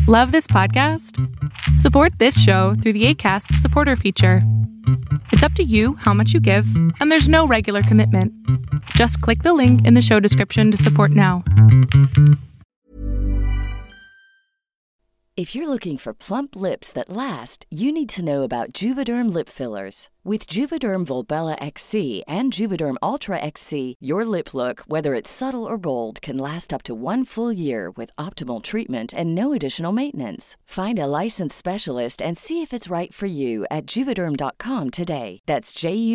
Love this podcast? Support this show through the Acast supporter feature. It's up to you how much you give, and there's no regular commitment. Just click the link in the show description to support now. If you're looking for plump lips that last, you need to know about Juvederm lip fillers. With Juvederm Volbella XC and Juvederm Ultra XC, your lip look, whether it's subtle or bold, can last up to 1 full year with optimal treatment and no additional maintenance. Find a licensed specialist and see if it's right for you at Juvederm.com today. That's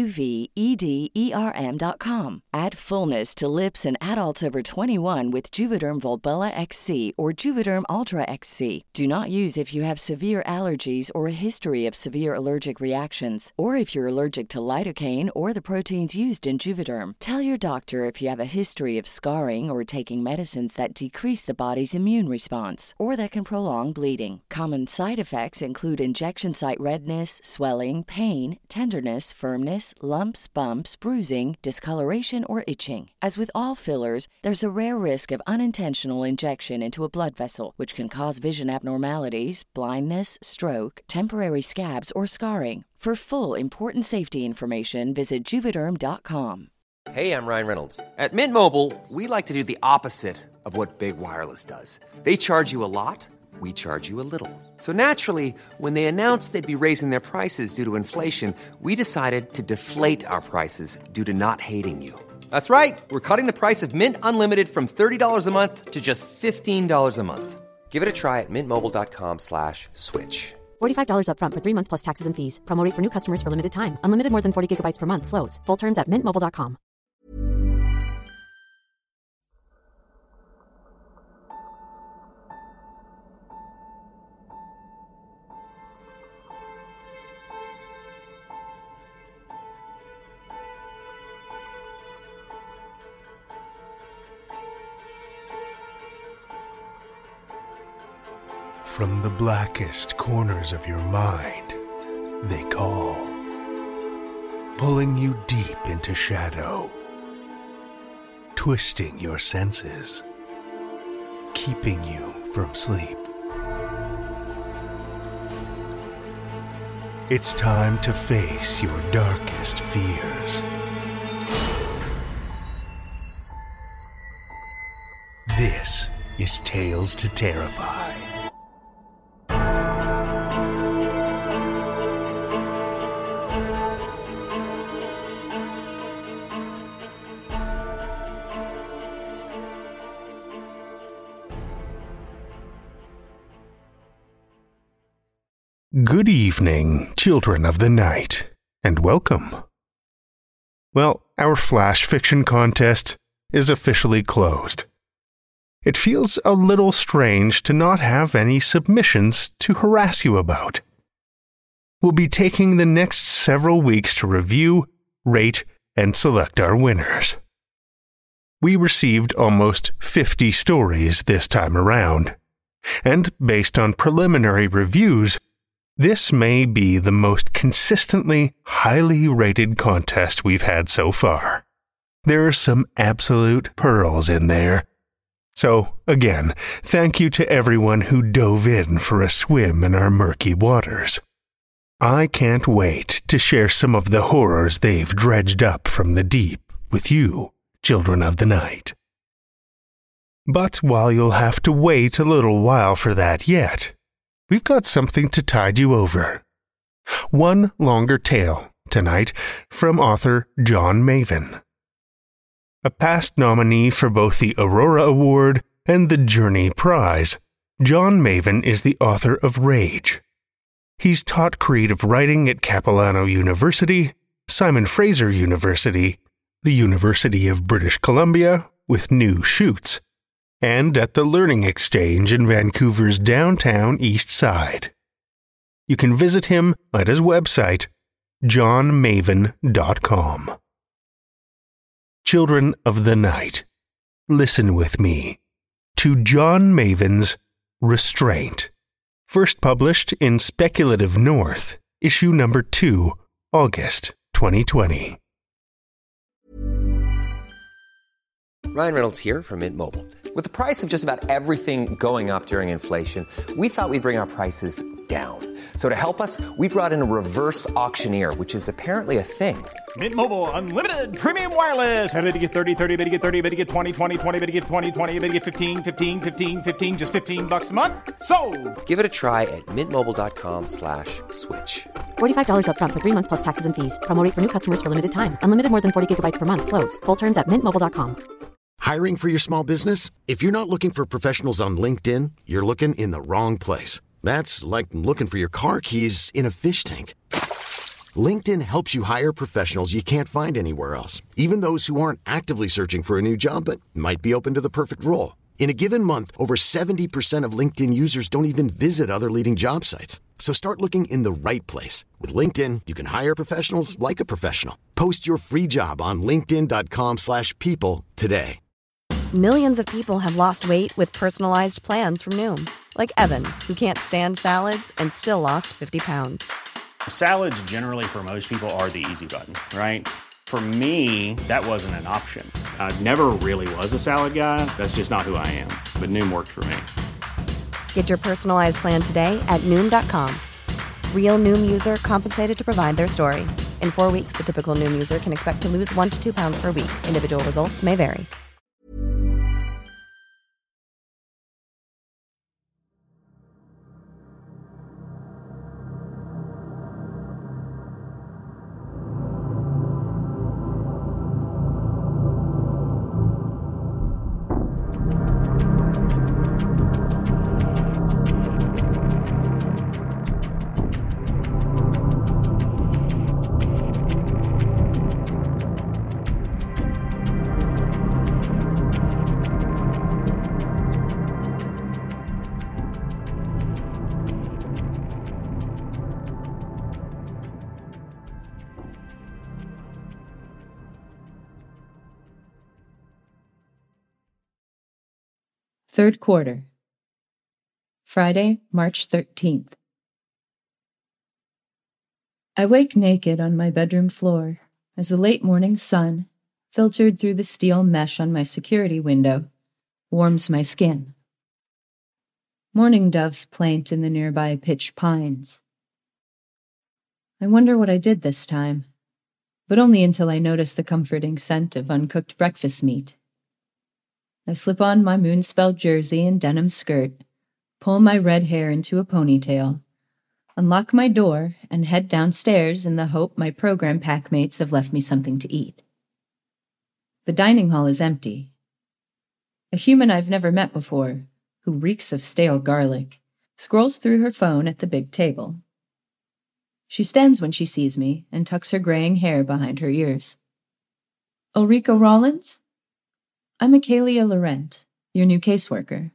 JUVEDERM.com. Add fullness to lips in adults over 21 with Juvederm Volbella XC or Juvederm Ultra XC. Do not use if you have severe allergies or a history of severe allergic reactions, or if you're allergic to lidocaine or the proteins used in Juvederm. Tell your doctor if you have a history of scarring or taking medicines that decrease the body's immune response or that can prolong bleeding. Common side effects include injection site redness, swelling, pain, tenderness, firmness, lumps, bumps, bruising, discoloration, or itching. As with all fillers, there's a rare risk of unintentional injection into a blood vessel, which can cause vision abnormalities, blindness, stroke, temporary scabs, or scarring. For full, important safety information, visit Juvederm.com. Hey, I'm Ryan Reynolds. At Mint Mobile, we like to do the opposite of what Big Wireless does. They charge you a lot, we charge you a little. So naturally, when they announced they'd be raising their prices due to inflation, we decided to deflate our prices due to not hating you. That's right. We're cutting the price of Mint Unlimited from $30 a month to just $15 a month. Give it a try at mintmobile.com/switch. $45 up front for 3 months plus taxes and fees. Promo rate for new customers for limited time. Unlimited more than 40 gigabytes per month. Slows full terms at mintmobile.com. From the blackest corners of your mind, they call, pulling you deep into shadow, twisting your senses, keeping you from sleep. It's time to face your darkest fears. This is Tales to Terrify. Good evening, children of the night, and welcome. Well, our flash fiction contest is officially closed. It feels a little strange to not have any submissions to harass you about. We'll be taking the next several weeks to review, rate, and select our winners. We received almost 50 stories this time around, and based on preliminary reviews, this may be the most consistently highly rated contest we've had so far. There are some absolute pearls in there. So, again, thank you to everyone who dove in for a swim in our murky waters. I can't wait to share some of the horrors they've dredged up from the deep with you, children of the night. But while you'll have to wait a little while for that yet, we've got something to tide you over. One longer tale tonight from author John Maven. A past nominee for both the Aurora Award and the Journey Prize, John Maven is the author of Rage. He's taught creative writing at Capilano University, Simon Fraser University, the University of British Columbia with New Shoots, and at the Learning Exchange in Vancouver's downtown East Side. You can visit him at his website, johnmaven.com. Children of the night, listen with me to John Maven's Restraint, first published in Speculative North, issue number 2, August 2020. Ryan Reynolds here from Mint Mobile. With the price of just about everything going up during inflation, we thought we'd bring our prices down. So to help us, we brought in a reverse auctioneer, which is apparently a thing. Mint Mobile Unlimited Premium Wireless. How to get 30, 30, bit to get 30, bit to get 20, 20, 20, bit to get 20, 20, bit to get 15, 15, 15, 15, just $15 a month? Sold! Give it a try at mintmobile.com/switch. $45 up front for 3 months plus taxes and fees. Promo rate for new customers for limited time. Unlimited more than 40 gigabytes per month. Slows full terms at mintmobile.com. Hiring for your small business? If you're not looking for professionals on LinkedIn, you're looking in the wrong place. That's like looking for your car keys in a fish tank. LinkedIn helps you hire professionals you can't find anywhere else, even those who aren't actively searching for a new job but might be open to the perfect role. In a given month, over 70% of LinkedIn users don't even visit other leading job sites. So start looking in the right place. With LinkedIn, you can hire professionals like a professional. Post your free job on linkedin.com/people today. Millions of people have lost weight with personalized plans from Noom. Like Evan, who can't stand salads and still lost 50 pounds. Salads generally for most people are the easy button, right? For me, that wasn't an option. I never really was a salad guy. That's just not who I am. But Noom worked for me. Get your personalized plan today at Noom.com. Real Noom user compensated to provide their story. In 4 weeks, the typical Noom user can expect to lose 1 to 2 pounds per week. Individual results may vary. Third quarter. Friday, March 13th. I wake naked on my bedroom floor as the late morning sun, filtered through the steel mesh on my security window, warms my skin. Mourning doves plaint in the nearby pitch pines. I wonder what I did this time, but only until I notice the comforting scent of uncooked breakfast meat. I slip on my moonspell jersey and denim skirt, pull my red hair into a ponytail, unlock my door, and head downstairs in the hope my program packmates have left me something to eat. The dining hall is empty. A human I've never met before, who reeks of stale garlic, scrolls through her phone at the big table. She stands when she sees me and tucks her graying hair behind her ears. Ulrika Rollins? I'm Michaelia Laurent, your new caseworker.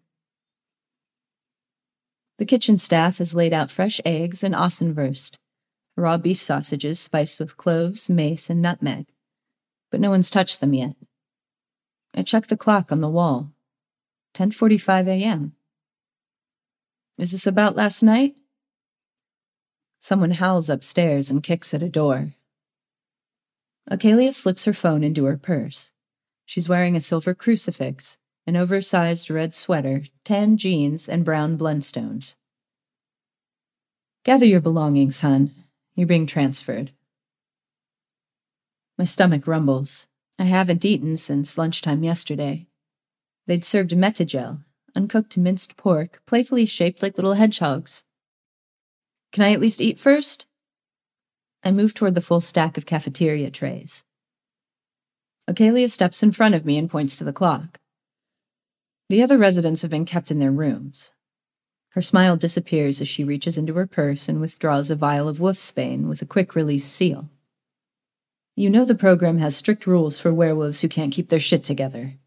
The kitchen staff has laid out fresh eggs and Ossenwurst, raw beef sausages spiced with cloves, mace, and nutmeg, but no one's touched them yet. I check the clock on the wall. 10:45 a.m. Is this about last night? Someone howls upstairs and kicks at a door. Michaelia slips her phone into her purse. She's wearing a silver crucifix, an oversized red sweater, tan jeans, and brown Blundstones. Gather your belongings, hon. You're being transferred. My stomach rumbles. I haven't eaten since lunchtime yesterday. They'd served metagel, uncooked minced pork, playfully shaped like little hedgehogs. Can I at least eat first? I move toward the full stack of cafeteria trays. Michaelia steps in front of me and points to the clock. The other residents have been kept in their rooms. Her smile disappears as she reaches into her purse and withdraws a vial of wolfsbane with a quick-release seal. You know the program has strict rules for werewolves who can't keep their shit together.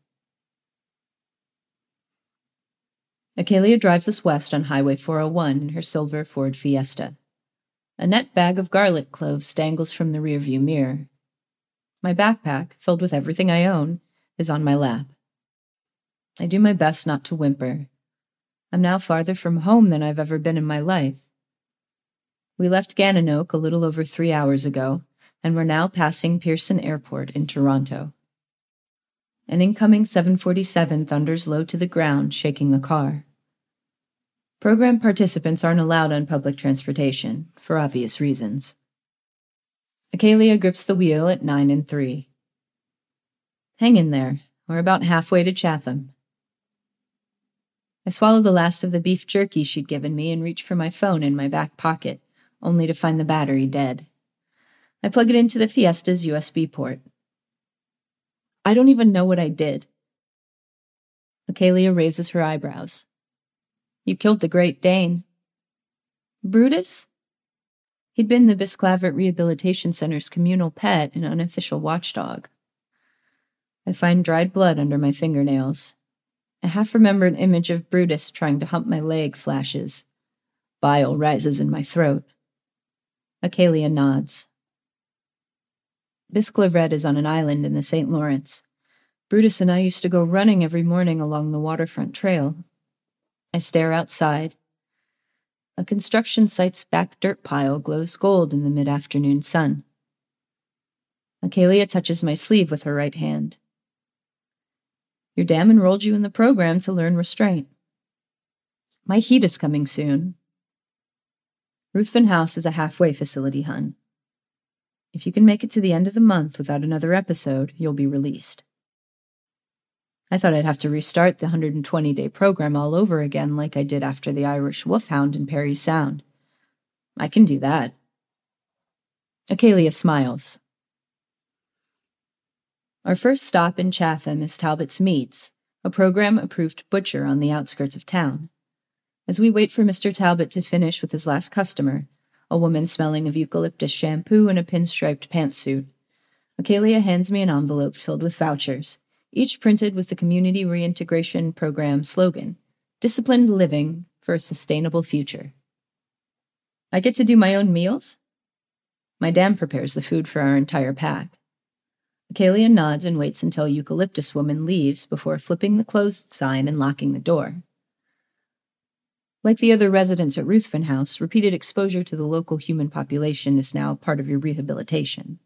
Michaelia drives us west on Highway 401 in her silver Ford Fiesta. A net bag of garlic cloves dangles from the rearview mirror. My backpack, filled with everything I own, is on my lap. I do my best not to whimper. I'm now farther from home than I've ever been in my life. We left Gananoque a little over 3 hours ago, and we're now passing Pearson Airport in Toronto. An incoming 747 thunders low to the ground, shaking the car. Program participants aren't allowed on public transportation, for obvious reasons. Acalia grips the wheel at 9 3. Hang in there. We're about halfway to Chatham. I swallow the last of the beef jerky she'd given me and reach for my phone in my back pocket, only to find the battery dead. I plug it into the Fiesta's USB port. I don't even know what I did. Acalia raises her eyebrows. You killed the Great Dane. Brutus? He'd been the Bisclavert Rehabilitation Center's communal pet and unofficial watchdog. I find dried blood under my fingernails. A half-remembered image of Brutus trying to hump my leg flashes. Bile rises in my throat. Acalia nods. Bisclavret is on an island in the St. Lawrence. Brutus and I used to go running every morning along the waterfront trail. I stare outside. A construction site's back dirt pile glows gold in the mid-afternoon sun. Acalia touches my sleeve with her right hand. Your dam enrolled you in the program to learn restraint. My heat is coming soon. Ruthven House is a halfway facility, hun. If you can make it to the end of the month without another episode, you'll be released. I thought I'd have to restart the 120-day program all over again like I did after the Irish Wolfhound in Parry Sound. I can do that. Acalia smiles. Our first stop in Chatham is Talbot's Meats, a program-approved butcher on the outskirts of town. As we wait for Mr. Talbot to finish with his last customer, a woman smelling of eucalyptus shampoo and a pinstriped pantsuit, Acalia hands me an envelope filled with vouchers, each printed with the Community Reintegration Program slogan, Disciplined Living for a Sustainable Future. I get to do my own meals? My dam prepares the food for our entire pack. Acalia nods and waits until Eucalyptus Woman leaves before flipping the closed sign and locking the door. Like the other residents at Ruthven House, repeated exposure to the local human population is now part of your rehabilitation.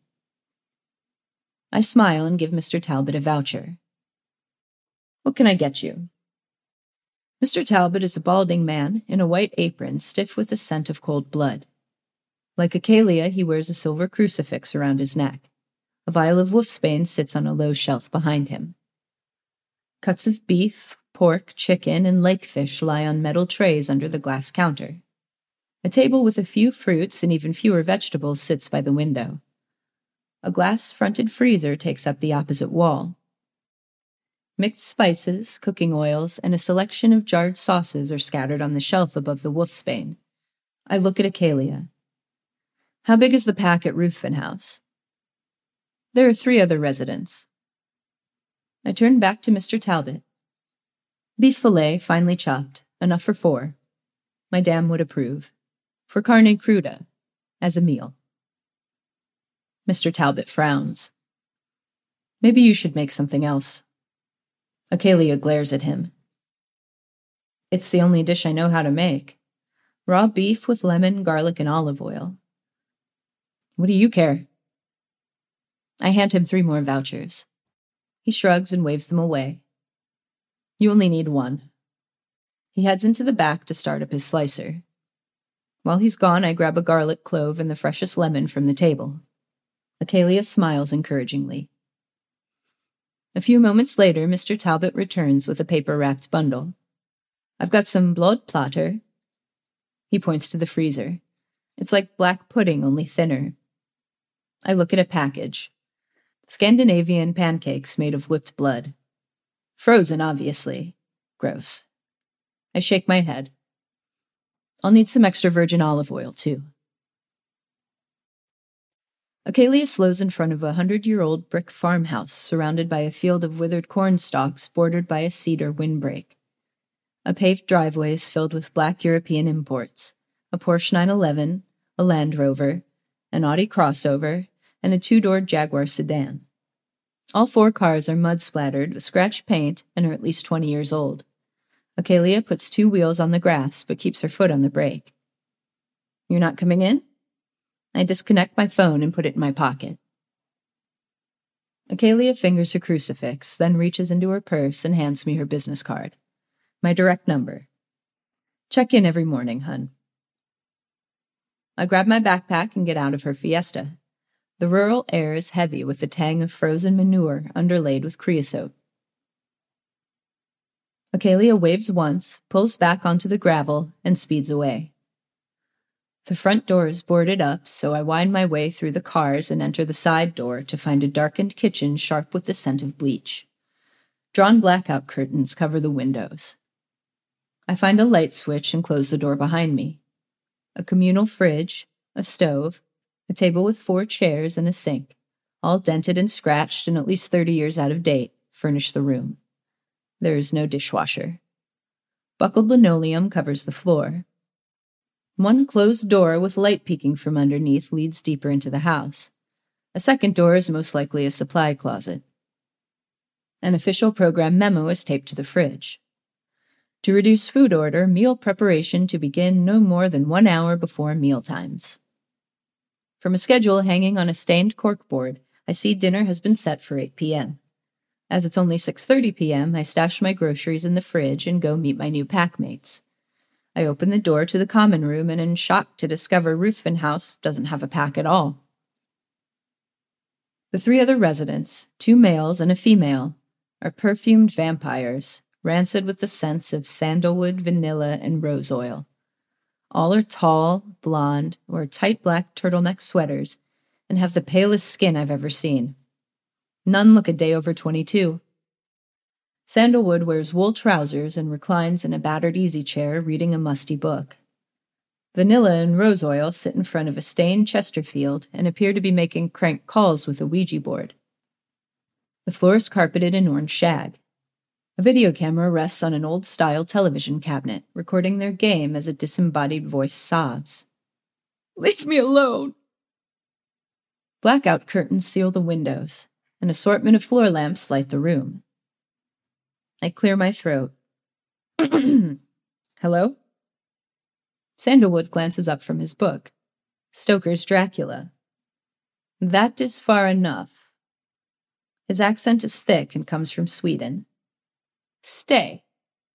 I smile and give Mr. Talbot a voucher. What can I get you? Mr. Talbot is a balding man in a white apron stiff with the scent of cold blood. Like Acalia, he wears a silver crucifix around his neck. A vial of wolfsbane sits on a low shelf behind him. Cuts of beef, pork, chicken, and lake fish lie on metal trays under the glass counter. A table with a few fruits and even fewer vegetables sits by the window. A glass-fronted freezer takes up the opposite wall. Mixed spices, cooking oils, and a selection of jarred sauces are scattered on the shelf above the wolfsbane. I look at Acalia. How big is the pack at Ruthven House? There are 3 other residents. I turn back to Mr. Talbot. Beef fillet, finely chopped, enough for 4. My dam would approve. For carne cruda, as a meal. Mr. Talbot frowns. Maybe you should make something else. Acalia glares at him. It's the only dish I know how to make. Raw beef with lemon, garlic, and olive oil. What do you care? I hand him 3 more vouchers. He shrugs and waves them away. You only need 1. He heads into the back to start up his slicer. While he's gone, I grab a garlic clove and the freshest lemon from the table. Acalia smiles encouragingly. A few moments later, Mr. Talbot returns with a paper-wrapped bundle. I've got some blodplotter. He points to the freezer. It's like black pudding, only thinner. I look at a package. Scandinavian pancakes made of whipped blood. Frozen, obviously. Gross. I shake my head. I'll need some extra virgin olive oil, too. Acalia slows in front of a 100-year-old brick farmhouse surrounded by a field of withered corn stalks bordered by a cedar windbreak. A paved driveway is filled with black European imports, a Porsche 911, a Land Rover, an Audi crossover, and a 2-door Jaguar sedan. All 4 cars are mud-splattered with scratched paint and are at least 20 years old. Acalia puts 2 wheels on the grass but keeps her foot on the brake. You're not coming in? I disconnect my phone and put it in my pocket. Acalia fingers her crucifix, then reaches into her purse and hands me her business card. My direct number. Check in every morning, hun. I grab my backpack and get out of her Fiesta. The rural air is heavy with the tang of frozen manure underlaid with creosote. Acalia waves once, pulls back onto the gravel, and speeds away. The front door is boarded up, so I wind my way through the cars and enter the side door to find a darkened kitchen sharp with the scent of bleach. Drawn blackout curtains cover the windows. I find a light switch and close the door behind me. A communal fridge, a stove, a table with 4 chairs and a sink, all dented and scratched and at least 30 years out of date, furnish the room. There is no dishwasher. Buckled linoleum covers the floor. One closed door with light peeking from underneath leads deeper into the house. A second door is most likely a supply closet. An official program memo is taped to the fridge. To reduce food order, meal preparation to begin no more than 1 hour before mealtimes. From a schedule hanging on a stained corkboard, I see dinner has been set for 8 p.m. As it's only 6:30 p.m., I stash my groceries in the fridge and go meet my new packmates. I open the door to the common room and am shocked to discover Ruthven House doesn't have a pack at all. The 3 other residents, 2 males and a female, are perfumed vampires, rancid with the scents of sandalwood, vanilla, and rose oil. All are tall, blonde, or tight black turtleneck sweaters, and have the palest skin I've ever seen. None look a day over 22. Sandalwood wears wool trousers and reclines in a battered easy chair reading a musty book. Vanilla and Rose Oil sit in front of a stained Chesterfield and appear to be making crank calls with a Ouija board. The floor is carpeted in orange shag. A video camera rests on an old-style television cabinet, recording their game as a disembodied voice sobs. "Leave me alone!" Blackout curtains seal the windows. An assortment of floor lamps light the room. I clear my throat. Hello? Sandalwood glances up from his book. Stoker's Dracula. That is far enough. His accent is thick and comes from Sweden. Stay.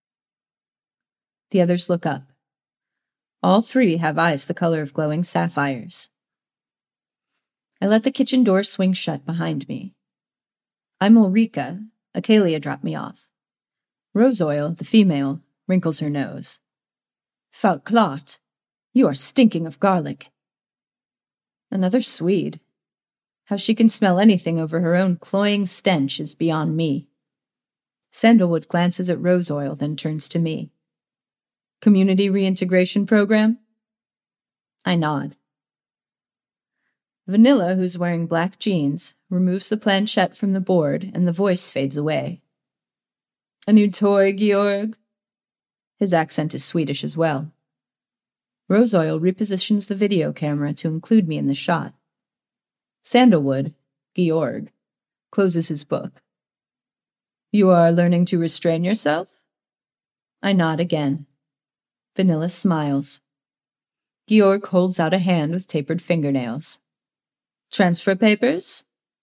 The others look up. All 3 have eyes the color of glowing sapphires. I let the kitchen door swing shut behind me. I'm Ulrika. Acalia dropped me off. Rose Oil, the female, wrinkles her nose. Fout klart, you are stinking of garlic. Another Swede. How she can smell anything over her own cloying stench is beyond me. Sandalwood glances at Rose Oil, then turns to me. Community reintegration program? I nod. Vanilla, who's wearing black jeans, removes the planchette from the board and the voice fades away. A new toy, Georg? His accent is Swedish as well. Rose Oil repositions the video camera to include me in the shot. Sandalwood, Georg, closes his book. You are learning to restrain yourself? I nod again. Vanilla smiles. Georg holds out a hand with tapered fingernails. Transfer papers?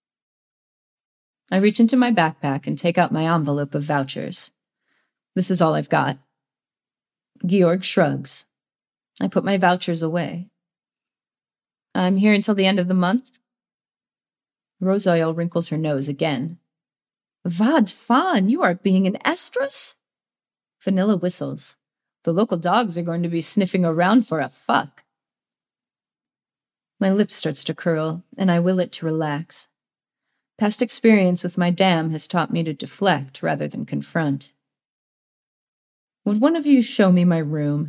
I reach into my backpack and take out my envelope of vouchers. This is all I've got. Georg shrugs. I put my vouchers away. I'm here until the end of the month? Rose Oil wrinkles her nose again. Vad fan, you are being an estrus? Vanilla whistles. The local dogs are going to be sniffing around for a fuck. My lip starts to curl, and I will it to relax. Past experience with my dam has taught me to deflect rather than confront. Would one of you show me my room?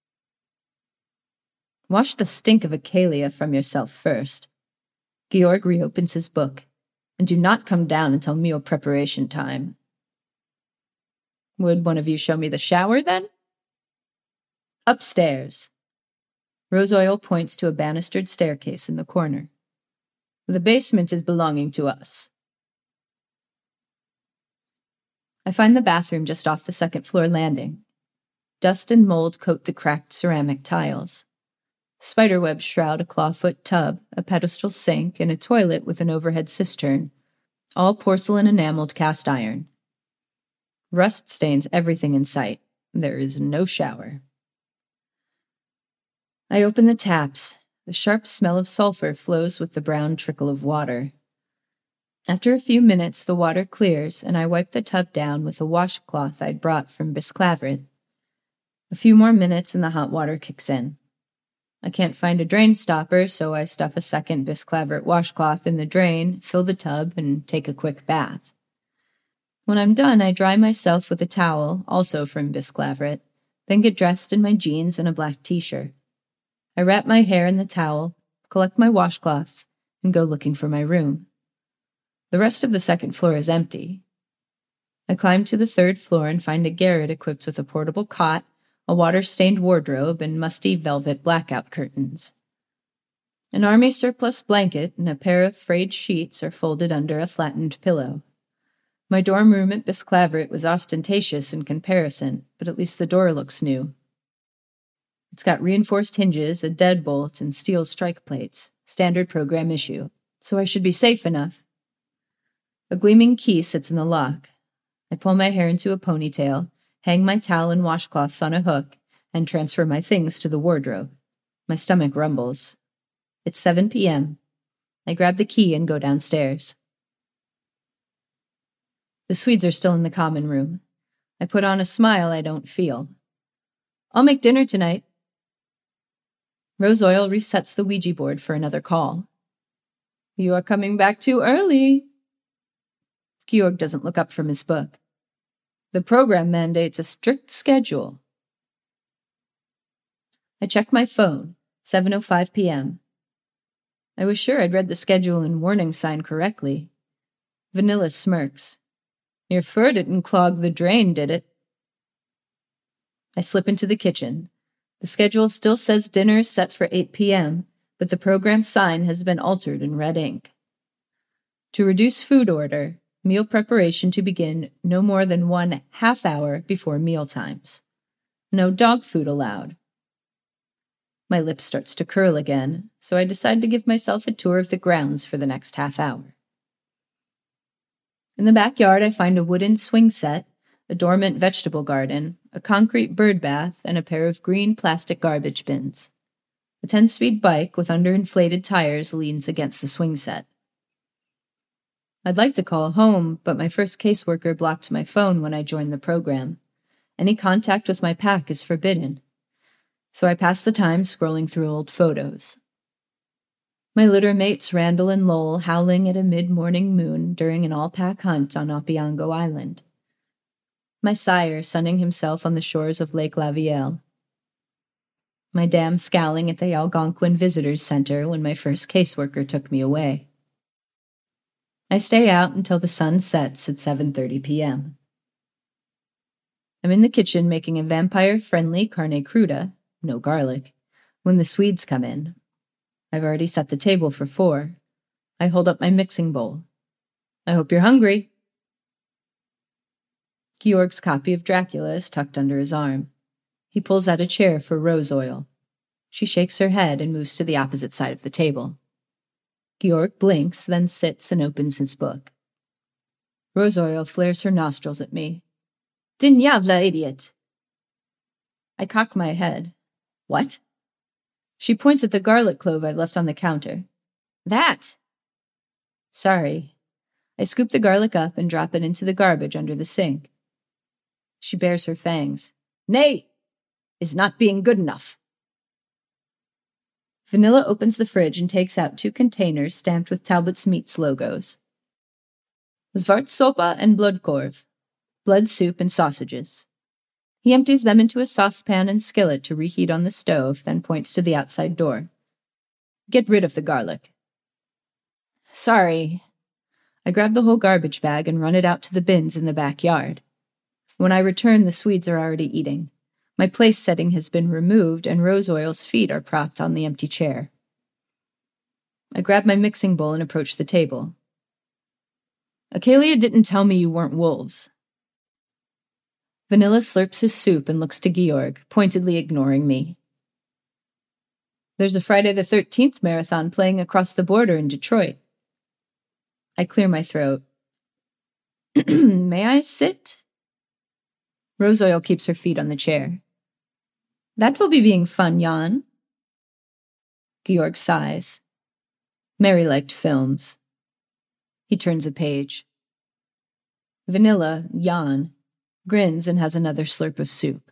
Wash the stink of Acalia from yourself first. Georg reopens his book, and do not come down until meal preparation time. Would one of you show me the shower, then? Upstairs. Rose Oil points to a banistered staircase in the corner. The basement is belonging to us. I find the bathroom just off the second-floor landing. Dust and mold coat the cracked ceramic tiles. Spiderwebs shroud a clawfoot tub, a pedestal sink, and a toilet with an overhead cistern, all porcelain enameled cast iron. Rust stains everything in sight. There is no shower. I open the taps. The sharp smell of sulfur flows with the brown trickle of water. After a few minutes, the water clears, and I wipe the tub down with a washcloth I'd brought from Bisclaveret. A few more minutes and the hot water kicks in. I can't find a drain stopper, so I stuff a second Bisclaveret washcloth in the drain, fill the tub, and take a quick bath. When I'm done, I dry myself with a towel, also from Bisclaveret, then get dressed in my jeans and a black t-shirt. I wrap my hair in the towel, collect my washcloths, and go looking for my room. The rest of the second floor is empty. I climb to the third floor and find a garret equipped with a portable cot, a water-stained wardrobe, and musty velvet blackout curtains. An army surplus blanket and a pair of frayed sheets are folded under a flattened pillow. My dorm room at Bisclaveret was ostentatious in comparison, but at least the door looks new. It's got reinforced hinges, a deadbolt, and steel strike plates, standard program issue, so I should be safe enough. A gleaming key sits in the lock. I pull my hair into a ponytail, hang my towel and washcloths on a hook, and transfer my things to the wardrobe. My stomach rumbles. It's 7 p.m. I grab the key and go downstairs. The Swedes are still in the common room. I put on a smile I don't feel. I'll make dinner tonight. Rose Oil resets the Ouija board for another call. You are coming back too early. Georg doesn't look up from his book. The program mandates a strict schedule. I check my phone, 7:05 p.m. I was sure I'd read the schedule and warning sign correctly. Vanilla smirks. Your fur didn't clog the drain, did it? I slip into the kitchen. The schedule still says dinner is set for 8 p.m., but the program sign has been altered in red ink. To reduce food order, meal preparation to begin no more than 1/2 hour before meal times. No dog food allowed. My lip starts to curl again, so I decide to give myself a tour of the grounds for the next half hour. In the backyard, I find a wooden swing set, a dormant vegetable garden, a concrete bird bath, and a pair of green plastic garbage bins. A 10-speed bike with underinflated tires leans against the swing set. I'd like to call home, but my first caseworker blocked my phone when I joined the program. Any contact with my pack is forbidden. So I pass the time scrolling through old photos. My litter mates Randall and Lowell howling at a mid-morning moon during an all-pack hunt on Opeongo Island. My sire sunning himself on the shores of Lake Lavielle. My dam scowling at the Algonquin Visitors Center when my first caseworker took me away. I stay out until the sun sets at 7:30 p.m. I'm in the kitchen making a vampire-friendly carne cruda, no garlic, when the Swedes come in. I've already set the table for 4. I hold up my mixing bowl. I hope you're hungry. Georg's copy of Dracula is tucked under his arm. He pulls out a chair for Rose Oil. She shakes her head and moves to the opposite side of the table. Georg blinks, then sits and opens his book. Rose Oil flares her nostrils at me. Din jävla idiot! I cock my head. What? She points at the garlic clove I've left on the counter. That! Sorry. I scoop the garlic up and drop it into the garbage under the sink. She bares her fangs. Nay! Is not being good enough. Vanilla opens the fridge and takes out 2 containers stamped with Talbot's Meats logos. Svartsopa and Blodkorv. Blood soup and sausages. He empties them into a saucepan and skillet to reheat on the stove, then points to the outside door. Get rid of the garlic. Sorry. I grab the whole garbage bag and run it out to the bins in the backyard. When I return, the Swedes are already eating. My place setting has been removed, and Rose Oil's feet are propped on the empty chair. I grab my mixing bowl and approach the table. Acalia didn't tell me you weren't wolves. Vanilla slurps his soup and looks to Georg, pointedly ignoring me. There's a Friday the 13th marathon playing across the border in Detroit. I clear my throat. May I sit? Rose Oil keeps her feet on the chair. That will be being fun, Jan. Georg sighs. Mary liked films. He turns a page. Vanilla, Jan, grins and has another slurp of soup.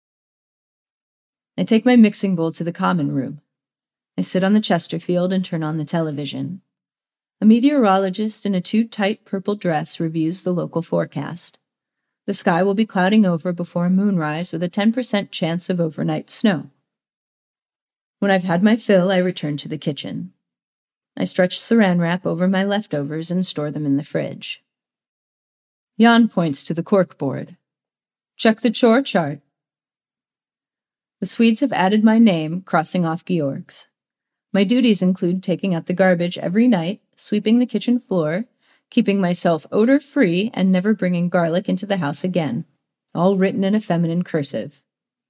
I take my mixing bowl to the common room. I sit on the Chesterfield and turn on the television. A meteorologist in a too-tight purple dress reviews the local forecast. The sky will be clouding over before moonrise with a 10% chance of overnight snow. When I've had my fill, I return to the kitchen. I stretch saran wrap over my leftovers and store them in the fridge. Jan points to the corkboard. Check the chore chart. The Swedes have added my name, crossing off Georg's. My duties include taking out the garbage every night, sweeping the kitchen floor, keeping myself odor-free, and never bringing garlic into the house again, all written in a feminine cursive.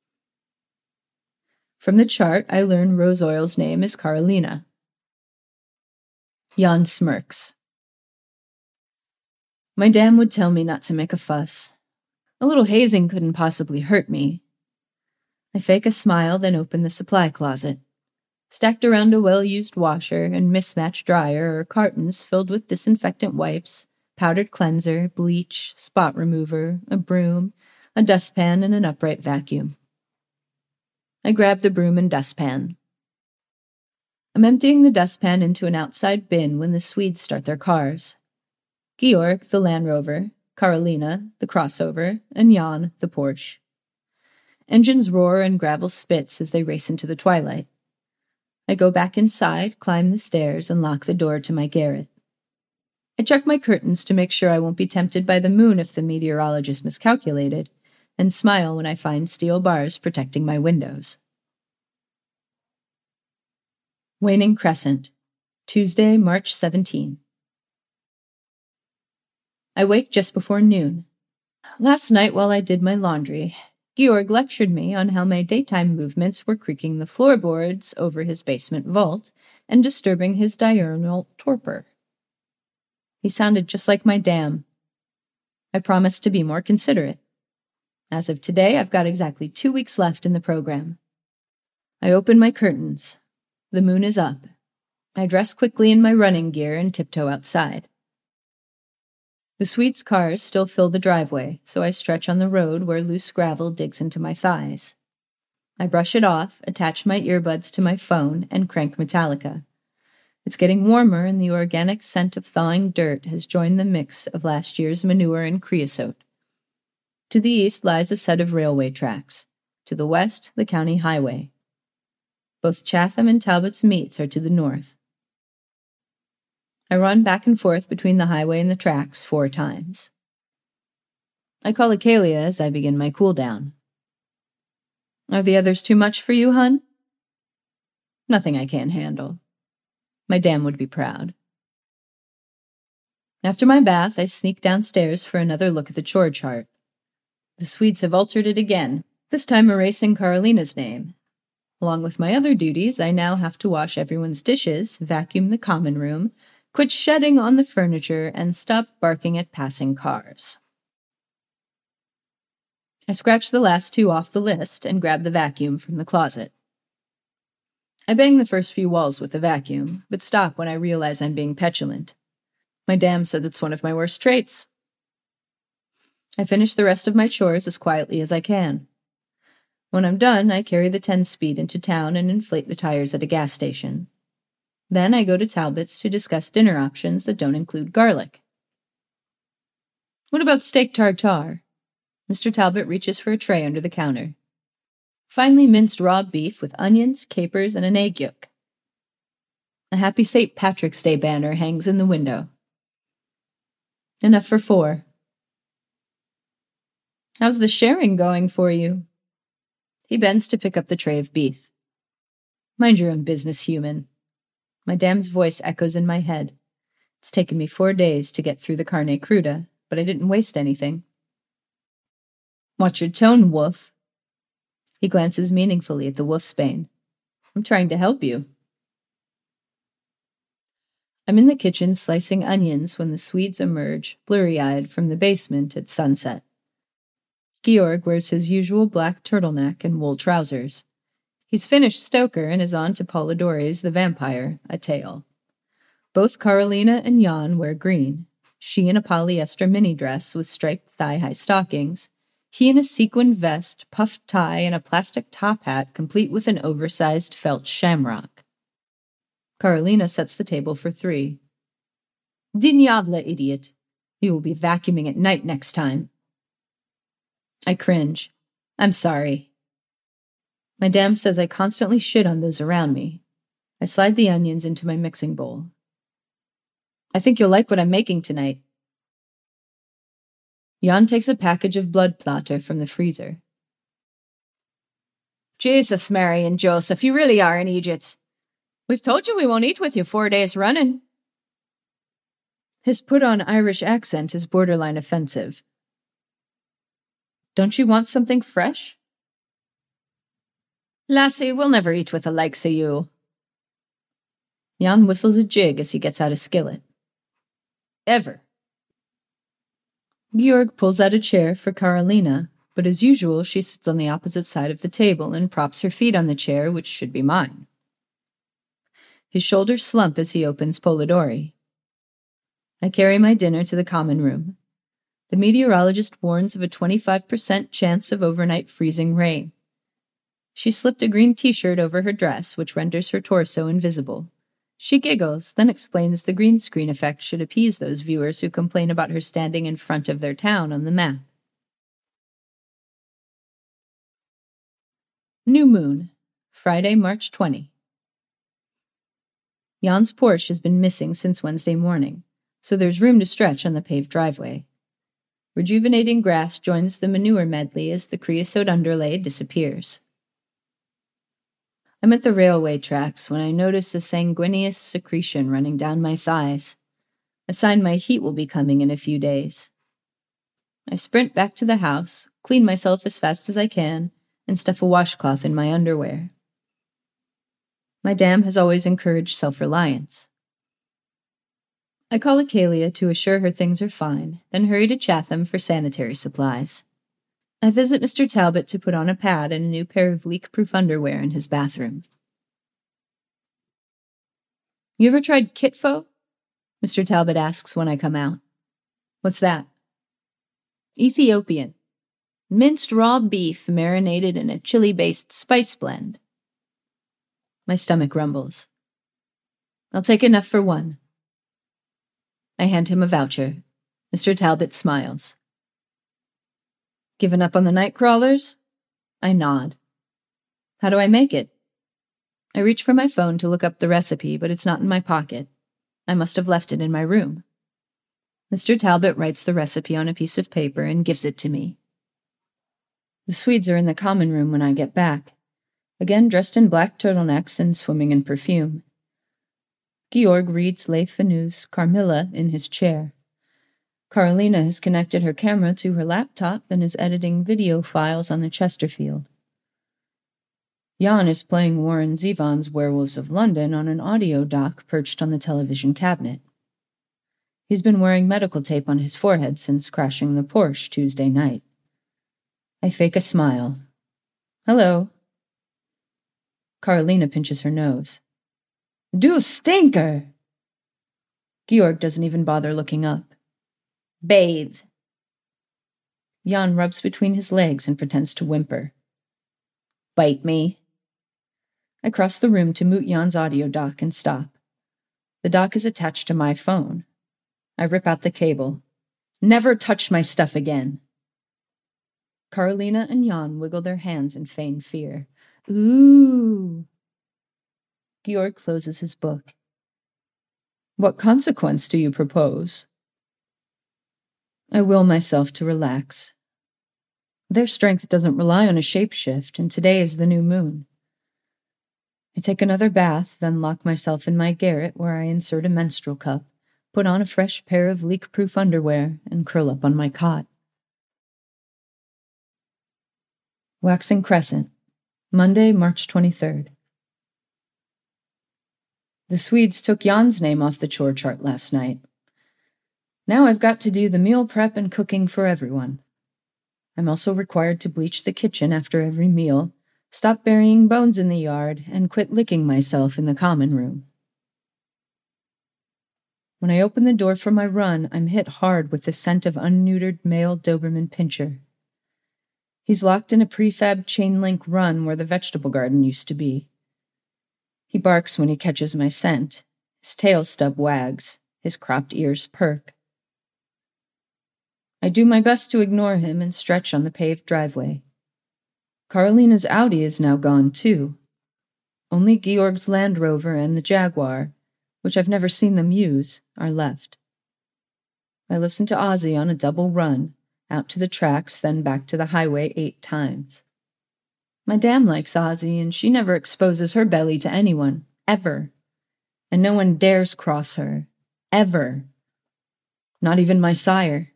From the chart, I learn Rose Oil's name is Carolina. Jan smirks. My dam would tell me not to make a fuss. A little hazing couldn't possibly hurt me. I fake a smile, then open the supply closet. Stacked around a well-used washer and mismatched dryer are cartons filled with disinfectant wipes, powdered cleanser, bleach, spot remover, a broom, a dustpan, and an upright vacuum. I grab the broom and dustpan. I'm emptying the dustpan into an outside bin when the Swedes start their cars. Georg, the Land Rover, Carolina, the crossover, and Jan, the Porsche. Engines roar and gravel spits as they race into the twilight. I go back inside, climb the stairs, and lock the door to my garret. I check my curtains to make sure I won't be tempted by the moon if the meteorologist miscalculated, and smile when I find steel bars protecting my windows. Waning Crescent, Tuesday, March 17. I wake just before noon. Last night while I did my laundry, Georg lectured me on how my daytime movements were creaking the floorboards over his basement vault and disturbing his diurnal torpor. He sounded just like my dam. I promised to be more considerate. As of today, I've got exactly 2 weeks left in the program. I open my curtains. The moon is up. I dress quickly in my running gear and tiptoe outside. The Swedes' cars still fill the driveway, so I stretch on the road where loose gravel digs into my thighs. I brush it off, attach my earbuds to my phone, and crank Metallica. It's getting warmer, and the organic scent of thawing dirt has joined the mix of last year's manure and creosote. To the east lies a set of railway tracks. To the west, the county highway. Both Chatham and Talbot's meets are to the north. I run back and forth between the highway and the tracks 4 times. I call Acalia as I begin my cool-down. Are the others too much for you, hun? Nothing I can't handle. My dam would be proud. After my bath, I sneak downstairs for another look at the chore chart. The Swedes have altered it again, this time erasing Carolina's name. Along with my other duties, I now have to wash everyone's dishes, vacuum the common room, quit shedding on the furniture, and stop barking at passing cars. I scratch the last 2 off the list and grab the vacuum from the closet. I bang the first few walls with the vacuum, but stop when I realize I'm being petulant. My dam says it's one of my worst traits. I finish the rest of my chores as quietly as I can. When I'm done, I carry the 10-speed into town and inflate the tires at a gas station. Then I go to Talbot's to discuss dinner options that don't include garlic. What about steak tartare? Mr. Talbot reaches for a tray under the counter. Finely minced raw beef with onions, capers, and an egg yolk. A happy St. Patrick's Day banner hangs in the window. Enough for 4. How's the sharing going for you? He bends to pick up the tray of beef. Mind your own business, human. My dam's voice echoes in my head. It's taken me 4 days to get through the carne cruda, but I didn't waste anything. Watch your tone, Wolf. He glances meaningfully at the wolfsbane. I'm trying to help you. I'm in the kitchen slicing onions when the Swedes emerge, blurry-eyed, from the basement at sunset. Georg wears his usual black turtleneck and wool trousers. He's finished Stoker and is on to Polidori's The Vampire, A Tale. Both Karolina and Jan wear green, she in a polyester mini dress with striped thigh-high stockings, he in a sequined vest, puffed tie, and a plastic top hat complete with an oversized felt shamrock. Karolina sets the table for 3. Dinyavla, idiot! You will be vacuuming at night next time. I cringe. I'm sorry. My dam says I constantly shit on those around me. I slide the onions into my mixing bowl. I think you'll like what I'm making tonight. Jan takes a package of blood platter from the freezer. Jesus, Mary and Joseph, you really are an idiot. We've told you we won't eat with you 4 days running. His put-on Irish accent is borderline offensive. Don't you want something fresh? Lassie, we'll never eat with the likes of you. Jan whistles a jig as he gets out a skillet. Ever. Georg pulls out a chair for Karolina, but as usual she sits on the opposite side of the table and props her feet on the chair, which should be mine. His shoulders slump as he opens Polidori. I carry my dinner to the common room. The meteorologist warns of a 25% chance of overnight freezing rain. She slipped a green t-shirt over her dress, which renders her torso invisible. She giggles, then explains the green screen effect should appease those viewers who complain about her standing in front of their town on the map. New moon, Friday, March 20. Jan's Porsche has been missing since Wednesday morning, so there's room to stretch on the paved driveway. Rejuvenating grass joins the manure medley as the creosote underlay disappears. I'm at the railway tracks when I notice a sanguineous secretion running down my thighs, a sign my heat will be coming in a few days. I sprint back to the house, clean myself as fast as I can, and stuff a washcloth in my underwear. My dam has always encouraged self-reliance. I call Acalia to assure her things are fine, then hurry to Chatham for sanitary supplies. I visit Mr. Talbot to put on a pad and a new pair of leak-proof underwear in his bathroom. You ever tried Kitfo? Mr. Talbot asks when I come out. What's that? Ethiopian. Minced raw beef marinated in a chili-based spice blend. My stomach rumbles. I'll take enough for one. I hand him a voucher. Mr. Talbot smiles. Given up on the night crawlers? I nod. How do I make it? I reach for my phone to look up the recipe, but it's not in my pocket. I must have left it in my room. Mr. Talbot writes the recipe on a piece of paper and gives it to me. The Swedes are in the common room when I get back, again dressed in black turtlenecks and swimming in perfume. Georg reads Les Fanus Carmilla in his chair. Karolina has connected her camera to her laptop and is editing video files on the Chesterfield. Jan is playing Warren Zevon's Werewolves of London on an audio dock perched on the television cabinet. He's been wearing medical tape on his forehead since crashing the Porsche Tuesday night. I fake a smile. Hello. Karolina pinches her nose. Du stinker! Georg doesn't even bother looking up. Bathe. Jan rubs between his legs and pretends to whimper. Bite me. I cross the room to mute Jan's audio dock and stop. The dock is attached to my phone. I rip out the cable. Never touch my stuff again. Karolina and Jan wiggle their hands in feigned fear. Ooh. Georg closes his book. What consequence do you propose? I will myself to relax. Their strength doesn't rely on a shapeshift, and today is the new moon. I take another bath, then lock myself in my garret where I insert a menstrual cup, put on a fresh pair of leak-proof underwear, and curl up on my cot. Waxing Crescent, Monday, March 23rd. The Swedes took Jan's name off the chore chart last night. Now I've got to do the meal prep and cooking for everyone. I'm also required to bleach the kitchen after every meal, stop burying bones in the yard, and quit licking myself in the common room. When I open the door for my run, I'm hit hard with the scent of unneutered male Doberman Pinscher. He's locked in a prefab chain-link run where the vegetable garden used to be. He barks when he catches my scent. His tail stub wags. His cropped ears perk. I do my best to ignore him and stretch on the paved driveway. Karolina's Audi is now gone, too. Only Georg's Land Rover and the Jaguar, which I've never seen them use, are left. I listen to Ozzy on a double run, out to the tracks, then back to the highway 8 times. My dam likes Ozzy, and she never exposes her belly to anyone, ever. And no one dares cross her, ever. Not even my sire.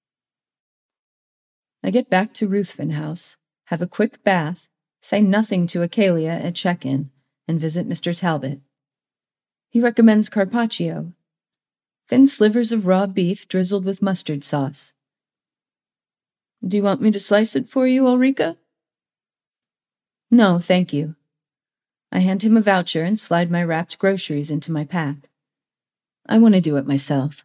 I get back to Ruthven House, have a quick bath, say nothing to Acalia at check-in, and visit Mr. Talbot. He recommends carpaccio, thin slivers of raw beef drizzled with mustard sauce. Do you want me to slice it for you, Ulrika? No, thank you. I hand him a voucher and slide my wrapped groceries into my pack. I want to do it myself.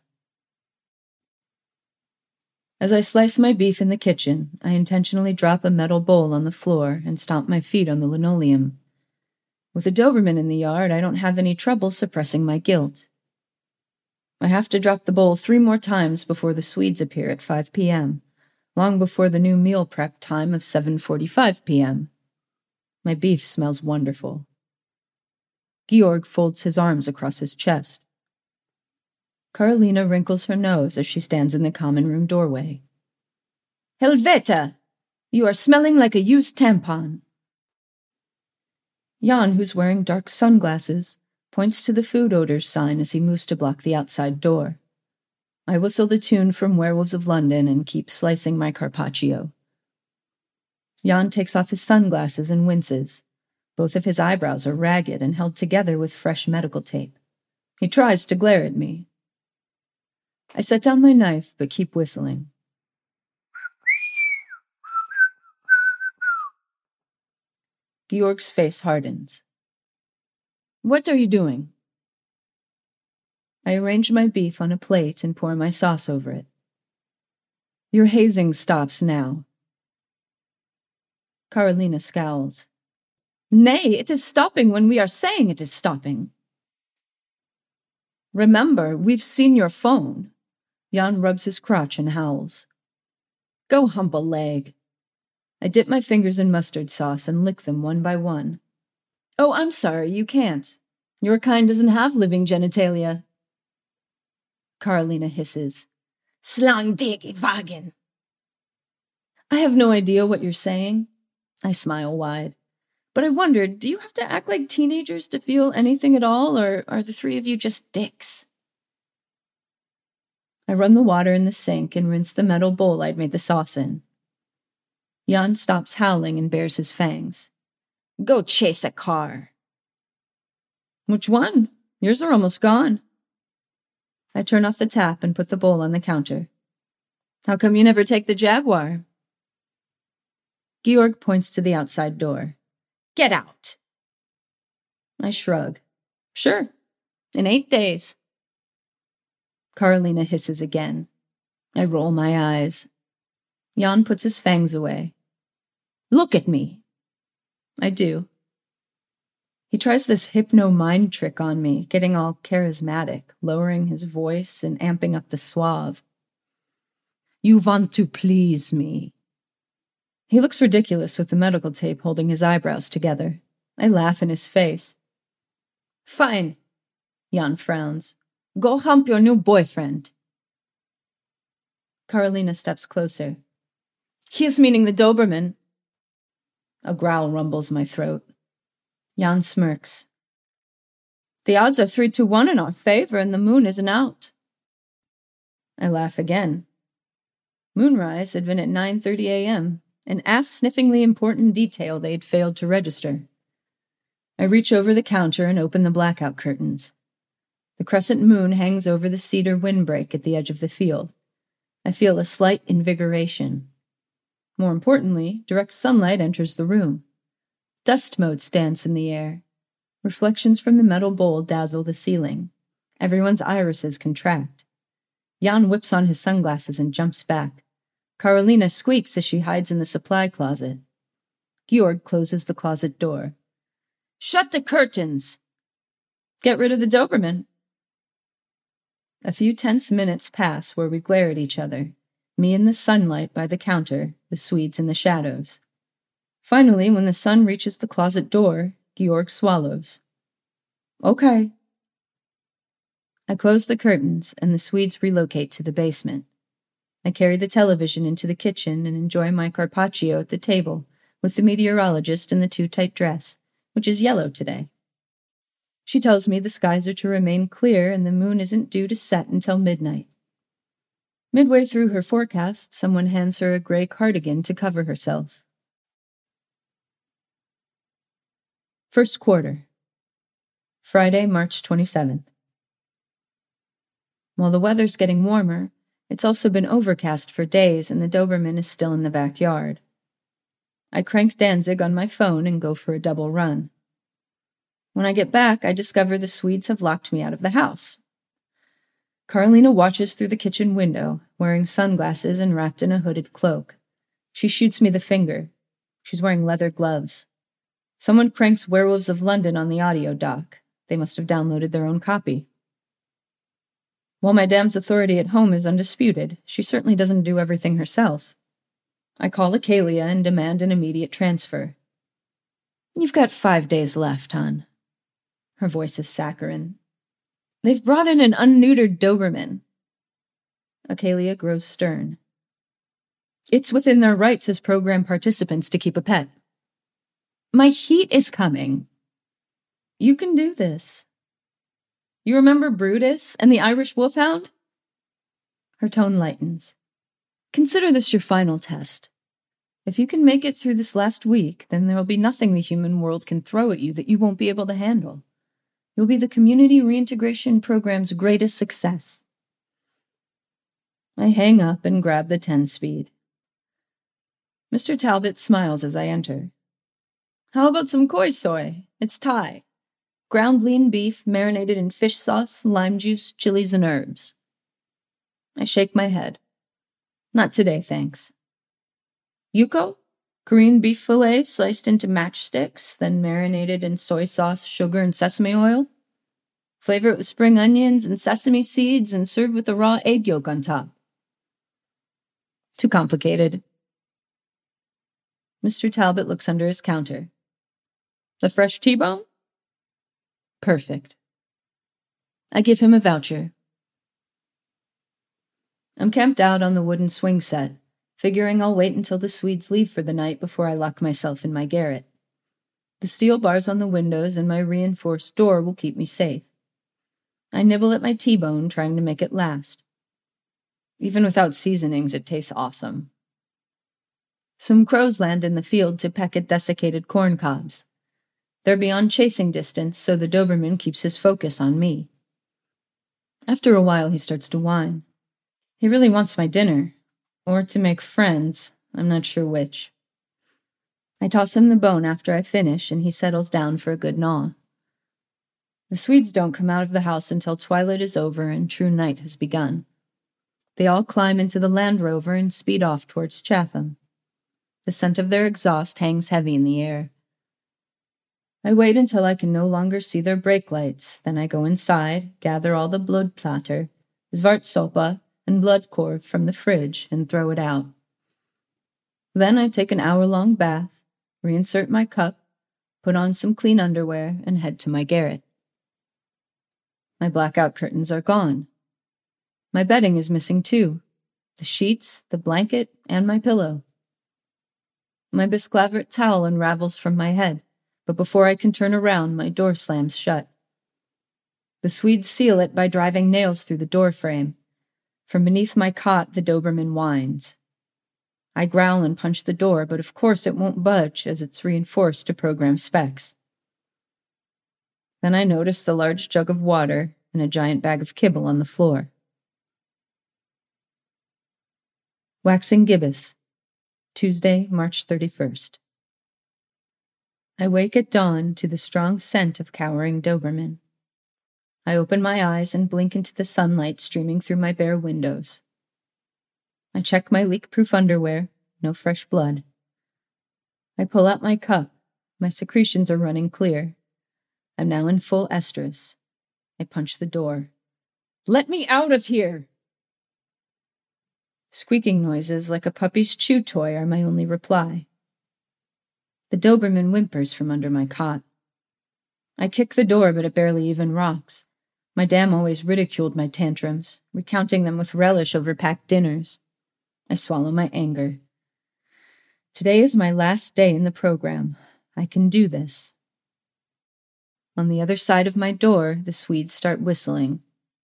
As I slice my beef in the kitchen, I intentionally drop a metal bowl on the floor and stomp my feet on the linoleum. With a Doberman in the yard, I don't have any trouble suppressing my guilt. I have to drop the bowl 3 more times before the Swedes appear at 5 p.m., long before the new meal prep time of 7:45 p.m. My beef smells wonderful. Georg folds his arms across his chest. Karolina wrinkles her nose as she stands in the common room doorway. Helvete! You are smelling like a used tampon. Jan, who's wearing dark sunglasses, points to the food odors sign as he moves to block the outside door. I whistle the tune from Werewolves of London and keep slicing my carpaccio. Jan takes off his sunglasses and winces. Both of his eyebrows are ragged and held together with fresh medical tape. He tries to glare at me. I set down my knife, but keep whistling. Georg's face hardens. What are you doing? I arrange my beef on a plate and pour my sauce over it. Your hazing stops now. Karolina scowls. Nay, it is stopping when we are saying it is stopping. Remember, we've seen your phone. Jan rubs his crotch and howls. Go hump a leg. I dip my fingers in mustard sauce and lick them one by one. Oh, I'm sorry, you can't. Your kind doesn't have living genitalia. Karolina hisses. Slang dig wagen. I have no idea what you're saying. I smile wide. But I wondered, do you have to act like teenagers to feel anything at all, or are the 3 of you just dicks? I run the water in the sink and rinse the metal bowl I'd made the sauce in. Jan stops howling and bares his fangs. Go chase a car. Which one? Yours are almost gone. I turn off the tap and put the bowl on the counter. How come you never take the Jaguar? Georg points to the outside door. Get out! I shrug. Sure, in 8 days. Karolina hisses again. I roll my eyes. Jan puts his fangs away. Look at me. I do. He tries this hypno-mind trick on me, getting all charismatic, lowering his voice and amping up the suave. You want to please me. He looks ridiculous with the medical tape holding his eyebrows together. I laugh in his face. Fine. Jan frowns. Go hump your new boyfriend. Karolina steps closer. He is meaning the Doberman. A growl rumbles my throat. Jan smirks. The odds are 3-1 in our favor and the moon isn't out. I laugh again. Moonrise had been at 9:30 a.m., an ass-sniffingly important detail they'd failed to register. I reach over the counter and open the blackout curtains. The crescent moon hangs over the cedar windbreak at the edge of the field. I feel a slight invigoration. More importantly, direct sunlight enters the room. Dust motes dance in the air. Reflections from the metal bowl dazzle the ceiling. Everyone's irises contract. Jan whips on his sunglasses and jumps back. Carolina squeaks as she hides in the supply closet. Georg closes the closet door. "Shut the curtains!" "Get rid of the Doberman." A few tense minutes pass where we glare at each other, me in the sunlight by the counter, the Swedes in the shadows. Finally, when the sun reaches the closet door, Georg swallows. "Okay." I close the curtains, and the Swedes relocate to the basement. I carry the television into the kitchen and enjoy my carpaccio at the table with the meteorologist in the too-tight dress, which is yellow today. She tells me the skies are to remain clear and the moon isn't due to set until midnight. Midway through her forecast, someone hands her a gray cardigan to cover herself. First quarter. Friday, March 27th. While the weather's getting warmer, it's also been overcast for days and the Doberman is still in the backyard. I crank Danzig on my phone and go for a double run. When I get back, I discover the Swedes have locked me out of the house. Carolina watches through the kitchen window, wearing sunglasses and wrapped in a hooded cloak. She shoots me the finger. She's wearing leather gloves. Someone cranks Werewolves of London on the audio dock. They must have downloaded their own copy. While my dam's authority at home is undisputed, she certainly doesn't do everything herself. I call Acalia and demand an immediate transfer. "You've got 5 days left, hon." Her voice is saccharine. "They've brought in an unneutered Doberman." Acalia grows stern. "It's within their rights as program participants to keep a pet." "My heat is coming." "You can do this. You remember Brutus and the Irish Wolfhound?" Her tone lightens. "Consider this your final test. If you can make it through this last week, then there will be nothing the human world can throw at you that you won't be able to handle. You'll be the community reintegration program's greatest success." I hang up and grab the 10-speed. Mr. Talbot smiles as I enter. "How about some koi soy? It's Thai. Ground lean beef marinated in fish sauce, lime juice, chilies, and herbs." I shake my head. "Not today, thanks." "Yuko? Korean beef fillet sliced into matchsticks, then marinated in soy sauce, sugar, and sesame oil. Flavor it with spring onions and sesame seeds and serve with a raw egg yolk on top." "Too complicated." Mr. Talbot looks under his counter. "The fresh T-bone?" "Perfect." I give him a voucher. I'm camped out on the wooden swing set, figuring I'll wait until the Swedes leave for the night before I lock myself in my garret. The steel bars on the windows and my reinforced door will keep me safe. I nibble at my T-bone, trying to make it last. Even without seasonings, it tastes awesome. Some crows land in the field to peck at desiccated corn cobs. They're beyond chasing distance, so the Doberman keeps his focus on me. After a while, he starts to whine. He really wants my dinner, or to make friends, I'm not sure which. I toss him the bone after I finish, and he settles down for a good gnaw. The Swedes don't come out of the house until twilight is over and true night has begun. They all climb into the Land Rover and speed off towards Chatham. The scent of their exhaust hangs heavy in the air. I wait until I can no longer see their brake lights, then I go inside, gather all the blodplatter, Svartsopa, and bloodkorv from the fridge and throw it out. Then I take an hour-long bath, reinsert my cup, put on some clean underwear, and head to my garret. My blackout curtains are gone. My bedding is missing too. The sheets, the blanket, and my pillow. My bisclavert towel unravels from my head, but before I can turn around, my door slams shut. The Swedes seal it by driving nails through the door frame. From beneath my cot, the Doberman whines. I growl and punch the door, but of course it won't budge as it's reinforced to program specs. Then I noticed the large jug of water and a giant bag of kibble on the floor. Waxing gibbous, Tuesday, March 31st. I wake at dawn to the strong scent of cowering Doberman. I open my eyes and blink into the sunlight streaming through my bare windows. I check my leak-proof underwear, no fresh blood. I pull out my cup. My secretions are running clear. I'm now in full estrus. I punch the door. Let me out of here! Squeaking noises like a puppy's chew toy are my only reply. The Doberman whimpers from under my cot. I kick the door, but it barely even rocks. My dam always ridiculed my tantrums, recounting them with relish over packed dinners. I swallow my anger. Today is my last day in the program. I can do this. On the other side of my door, the Swedes start whistling.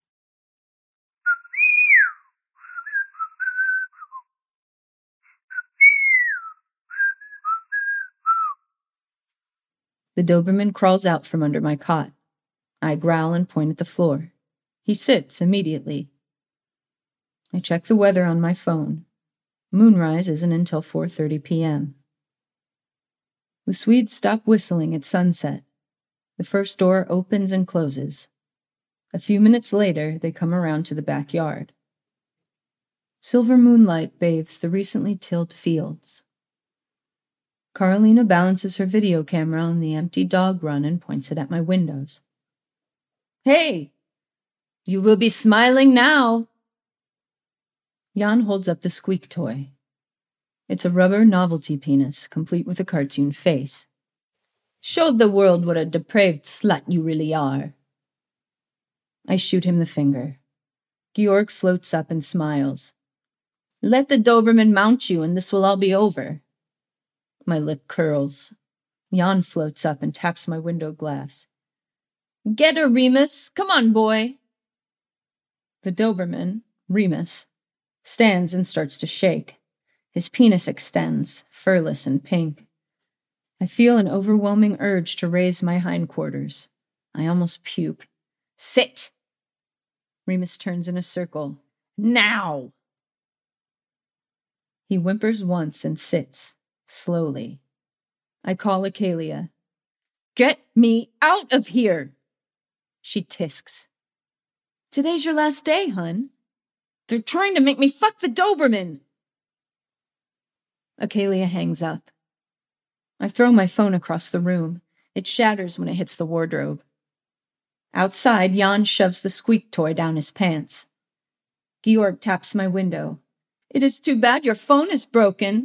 The Doberman crawls out from under my cot. I growl and point at the floor. He sits immediately. I check the weather on my phone. Moonrise isn't until 4:30 p.m. The Swedes stop whistling at sunset. The first door opens and closes. A few minutes later, they come around to the backyard. Silver moonlight bathes the recently tilled fields. Carolina balances her video camera on the empty dog run and points it at my windows. Hey! You will be smiling now! Jan holds up the squeak toy. It's a rubber novelty penis, complete with a cartoon face. Show the world what a depraved slut you really are. I shoot him the finger. Georg floats up and smiles. Let the Doberman mount you and this will all be over. My lip curls. Jan floats up and taps my window glass. Get her, Remus! Come on, boy! The Doberman, Remus, stands and starts to shake. His penis extends, furless and pink. I feel an overwhelming urge to raise my hindquarters. I almost puke. Sit! Remus turns in a circle. Now! He whimpers once and sits, slowly. I call Acalia. Get me out of here! She tisks. Today's your last day, hun. They're trying to make me fuck the Doberman! Acalia hangs up. I throw my phone across the room. It shatters when it hits the wardrobe. Outside, Jan shoves the squeak toy down his pants. Georg taps my window. It is too bad your phone is broken.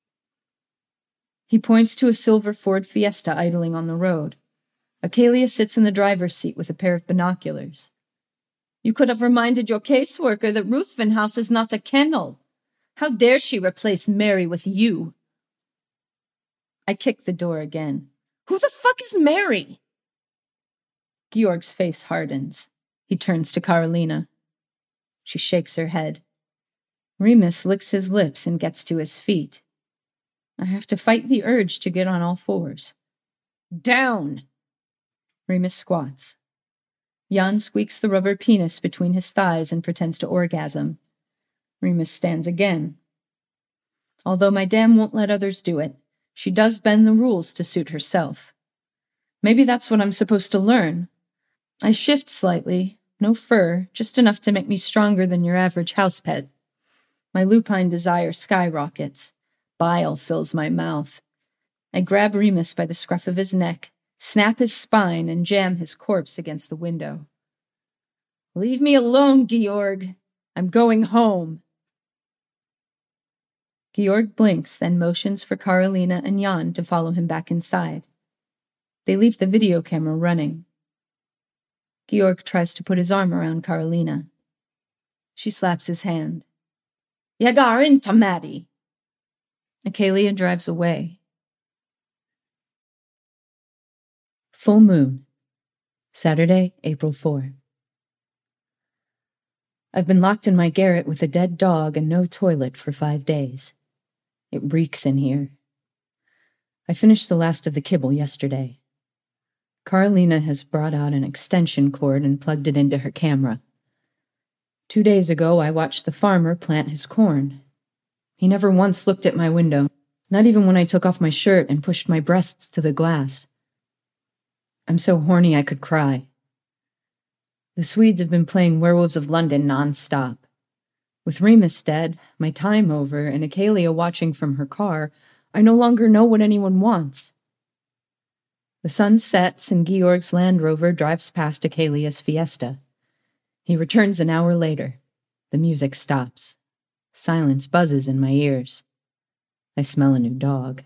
He points to a silver Ford Fiesta idling on the road. Acalia sits in the driver's seat with a pair of binoculars. You could have reminded your caseworker that Ruthven House is not a kennel. How dare she replace Mary with you? I kick the door again. Who the fuck is Mary? Georg's face hardens. He turns to Carolina. She shakes her head. Remus licks his lips and gets to his feet. I have to fight the urge to get on all fours. Down! Remus squats. Jan squeaks the rubber penis between his thighs and pretends to orgasm. Remus stands again. Although my dam won't let others do it, she does bend the rules to suit herself. Maybe that's what I'm supposed to learn. I shift slightly, no fur, just enough to make me stronger than your average house pet. My lupine desire skyrockets. Bile fills my mouth. I grab Remus by the scruff of his neck, snap his spine, and jam his corpse against the window. Leave me alone, Georg. I'm going home. Georg blinks, then motions for Carolina and Jan to follow him back inside. They leave the video camera running. Georg tries to put his arm around Carolina. She slaps his hand. Jag är inte Maddie. Acalia drives away. Full moon. Saturday, April 4. I've been locked in my garret with a dead dog and no toilet for 5 days. It reeks in here. I finished the last of the kibble yesterday. Carolina has brought out an extension cord and plugged it into her camera. 2 days ago, I watched the farmer plant his corn. He never once looked at my window, not even when I took off my shirt and pushed my breasts to the glass. I'm so horny I could cry. The Swedes have been playing Werewolves of London non-stop. With Remus dead, my time over, and Acalia watching from her car, I no longer know what anyone wants. The sun sets and Georg's Land Rover drives past Acalia's Fiesta. He returns an hour later. The music stops. Silence buzzes in my ears. I smell a new dog.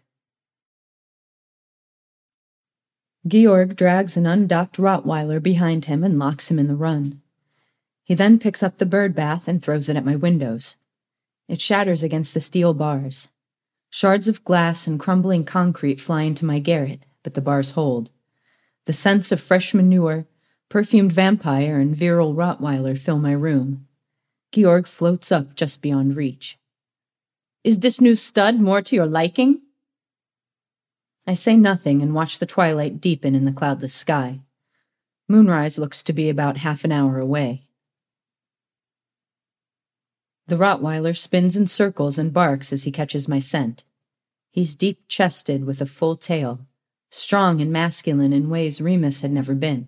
Georg drags an undocked Rottweiler behind him and locks him in the run. He then picks up the bird bath and throws it at my windows. It shatters against the steel bars. Shards of glass and crumbling concrete fly into my garret, but the bars hold. The scents of fresh manure, perfumed vampire, and virile Rottweiler fill my room. Georg floats up just beyond reach. "Is this new stud more to your liking?" I say nothing and watch the twilight deepen in the cloudless sky. Moonrise looks to be about half an hour away. The Rottweiler spins in circles and barks as he catches my scent. He's deep-chested with a full tail, strong and masculine in ways Remus had never been.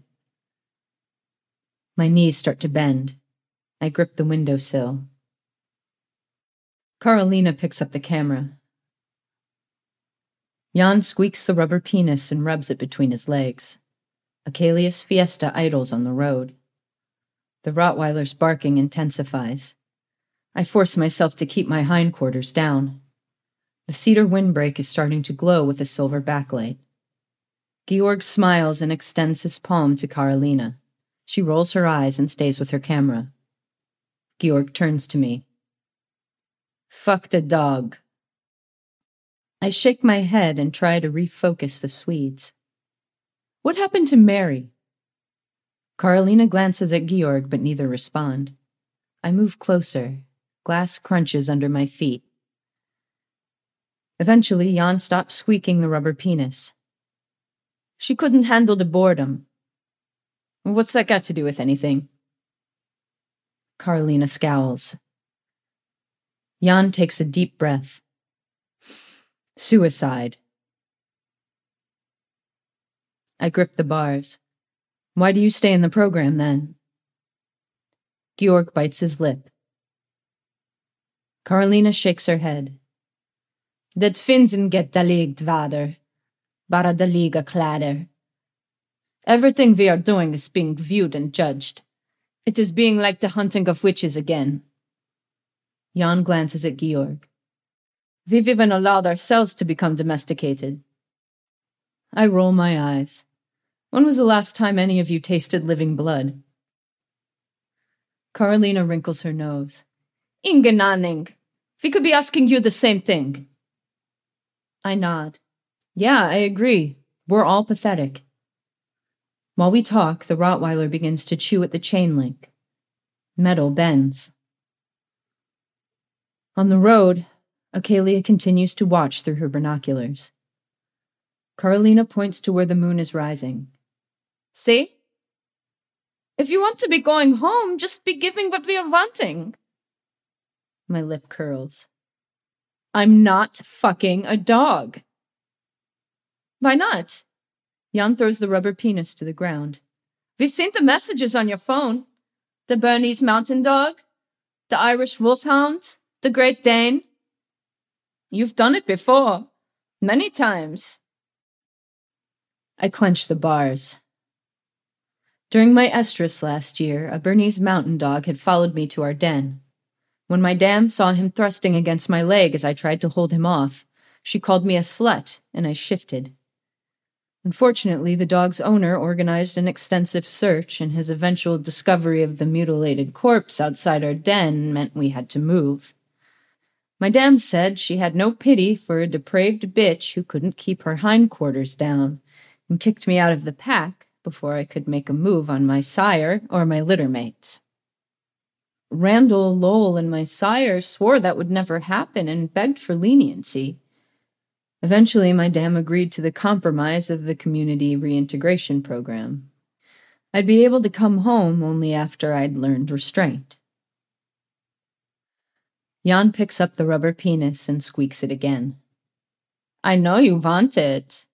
My knees start to bend. I grip the windowsill. Carolina picks up the camera. Jan squeaks the rubber penis and rubs it between his legs. Acalia's Fiesta idles on the road. The Rottweiler's barking intensifies. I force myself to keep my hindquarters down. The cedar windbreak is starting to glow with a silver backlight. Georg smiles and extends his palm to Carolina. She rolls her eyes and stays with her camera. Georg turns to me. "Fuck the dog." I shake my head and try to refocus the Swedes. "What happened to Mary?" Carolina glances at Georg, but neither respond. I move closer. Glass crunches under my feet. Eventually, Jan stops squeaking the rubber penis. "She couldn't handle the boredom." "What's that got to do with anything?" Carolina scowls. Jan takes a deep breath. "Suicide." I grip the bars. "Why do you stay in the program, then?" Georg bites his lip. Carolina shakes her head. "Det finns inget daligt vader, bara daliga kläder. Everything we are doing is being viewed and judged. It is being like the hunting of witches again." Jan glances at Georg. "We've even allowed ourselves to become domesticated." I roll my eyes. When was the last time any of you tasted living blood? Carolina wrinkles her nose. "Ingen aning. We could be asking you the same thing." I nod. "Yeah, I agree. We're all pathetic." While we talk, the Rottweiler begins to chew at the chain link. Metal bends. On the road, Acalia continues to watch through her binoculars. Carolina points to where the moon is rising. "See? If you want to be going home, just be giving what we are wanting." My lip curls. "I'm not fucking a dog." "Why not?" Jan throws the rubber penis to the ground. "We've seen the messages on your phone. The Bernese Mountain Dog, the Irish Wolfhound, the Great Dane. You've done it before. Many times." I clench the bars. During my estrus last year, a Bernese Mountain Dog had followed me to our den. When my dam saw him thrusting against my leg as I tried to hold him off, she called me a slut, and I shifted. Unfortunately, the dog's owner organized an extensive search, and his eventual discovery of the mutilated corpse outside our den meant we had to move. My dam said she had no pity for a depraved bitch who couldn't keep her hindquarters down, and kicked me out of the pack before I could make a move on my sire or my littermates. Randall, Lowell, and my sire swore that would never happen and begged for leniency. Eventually, my dam agreed to the compromise of the community reintegration program. I'd be able to come home only after I'd learned restraint. Jan picks up the rubber penis and squeaks it again. I know you want it.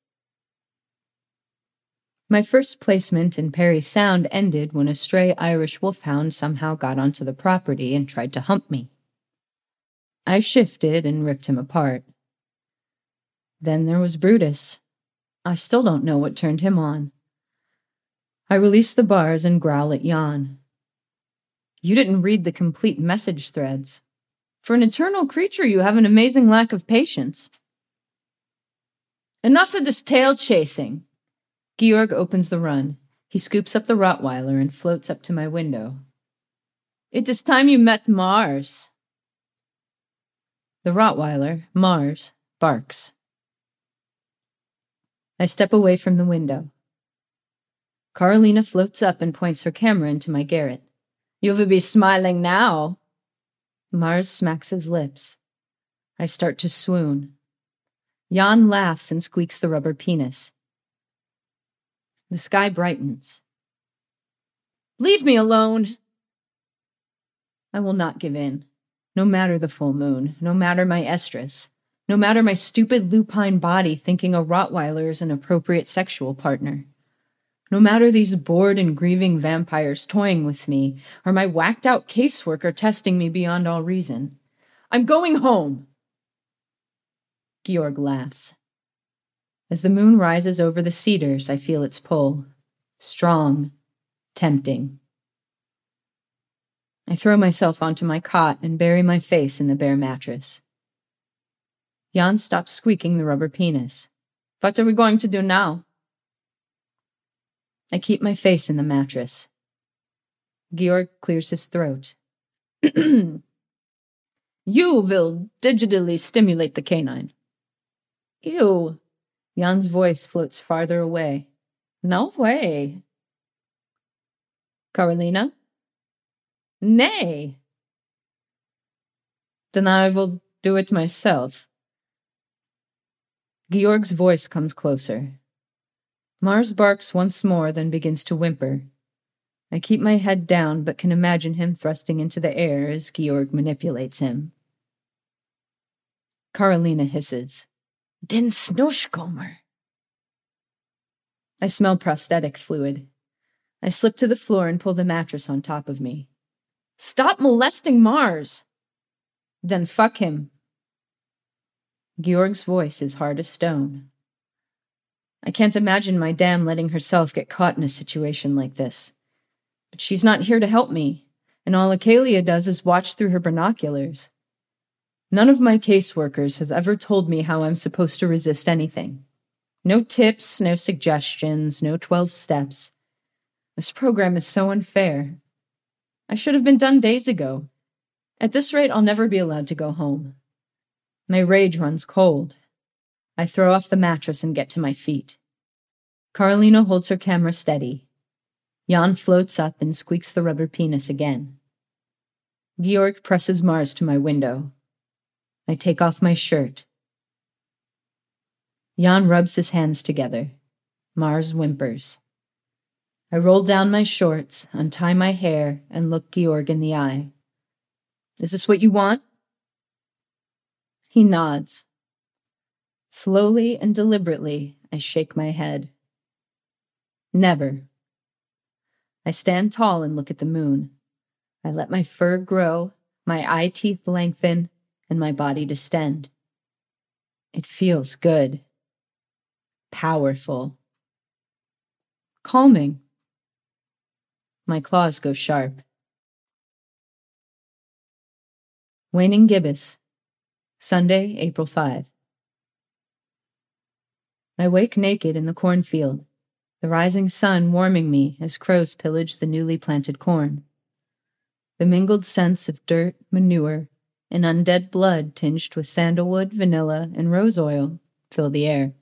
My first placement in Perry Sound ended when a stray Irish wolfhound somehow got onto the property and tried to hump me. I shifted and ripped him apart. Then there was Brutus. I still don't know what turned him on. I release the bars and growl at Jan. You didn't read the complete message threads. For an eternal creature, you have an amazing lack of patience. Enough of this tail chasing. Georg opens the run. He scoops up the Rottweiler and floats up to my window. It is time you met Mars. The Rottweiler, Mars, barks. I step away from the window. Carolina floats up and points her camera into my garret. You will be smiling now. Mars smacks his lips. I start to swoon. Jan laughs and squeaks the rubber penis. The sky brightens. Leave me alone! I will not give in, no matter the full moon, no matter my estrus, no matter my stupid lupine body thinking a Rottweiler is an appropriate sexual partner. No matter these bored and grieving vampires toying with me, or my whacked-out caseworker testing me beyond all reason. I'm going home! Georg laughs. As the moon rises over the cedars, I feel its pull. Strong, tempting. I throw myself onto my cot and bury my face in the bare mattress. Jan stops squeaking the rubber penis. What are we going to do now? I keep my face in the mattress. Georg clears his throat. You will digitally stimulate the canine. Ew. Jan's voice floats farther away. No way. Carolina? Nay. Then I will do it myself. Georg's voice comes closer. Mars barks once more, then begins to whimper. I keep my head down, but can imagine him thrusting into the air as Georg manipulates him. Carolina hisses. Den Snushkomer. I smell prosthetic fluid. I slip to the floor and pull the mattress on top of me. Stop molesting Mars! Then fuck him. Georg's voice is hard as stone. I can't imagine my dam letting herself get caught in a situation like this. But she's not here to help me, and all Acalia does is watch through her binoculars. None of my caseworkers has ever told me how I'm supposed to resist anything. No tips, no suggestions, no 12 steps. This program is so unfair. I should have been done days ago. At this rate, I'll never be allowed to go home. My rage runs cold. I throw off the mattress and get to my feet. Carolina holds her camera steady. Jan floats up and squeaks the rubber penis again. Georg presses Mars to my window. I take off my shirt. Jan rubs his hands together. Mars whimpers. I roll down my shorts, untie my hair, and look Georg in the eye. Is this what you want? He nods. Slowly and deliberately, I shake my head. Never. I stand tall and look at the moon. I let my fur grow, my eye teeth lengthen, and my body distend. It feels good. Powerful. Calming. My claws go sharp. Waning Gibbous, Sunday, April 5. I wake naked in the cornfield, the rising sun warming me as crows pillage the newly planted corn. The mingled scents of dirt, manure, and undead blood tinged with sandalwood, vanilla, and rose oil fill the air.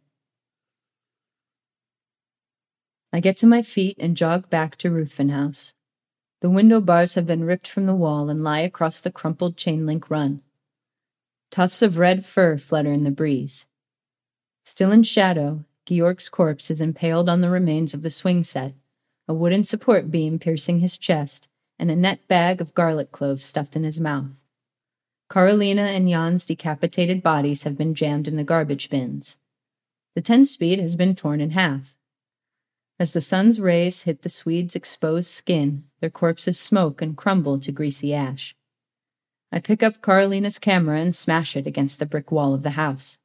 I get to my feet and jog back to Ruthven House. The window bars have been ripped from the wall and lie across the crumpled chain-link run. Tufts of red fur flutter in the breeze. Still in shadow, Georg's corpse is impaled on the remains of the swing set, a wooden support beam piercing his chest, and a net bag of garlic cloves stuffed in his mouth. Karolina and Jan's decapitated bodies have been jammed in the garbage bins. The 10-speed has been torn in half. As the sun's rays hit the Swedes' exposed skin, their corpses smoke and crumble to greasy ash. I pick up Karolina's camera and smash it against the brick wall of the house.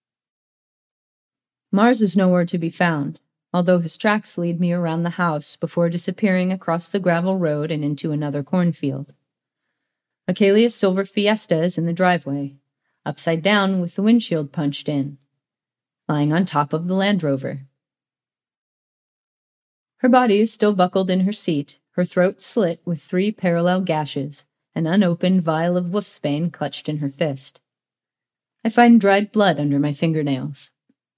Mars is nowhere to be found, although his tracks lead me around the house before disappearing across the gravel road and into another cornfield. Akelia's silver Fiesta is in the driveway, upside down with the windshield punched in, lying on top of the Land Rover. Her body is still buckled in her seat, her throat slit with 3 parallel gashes, an unopened vial of wolfsbane clutched in her fist. I find dried blood under my fingernails.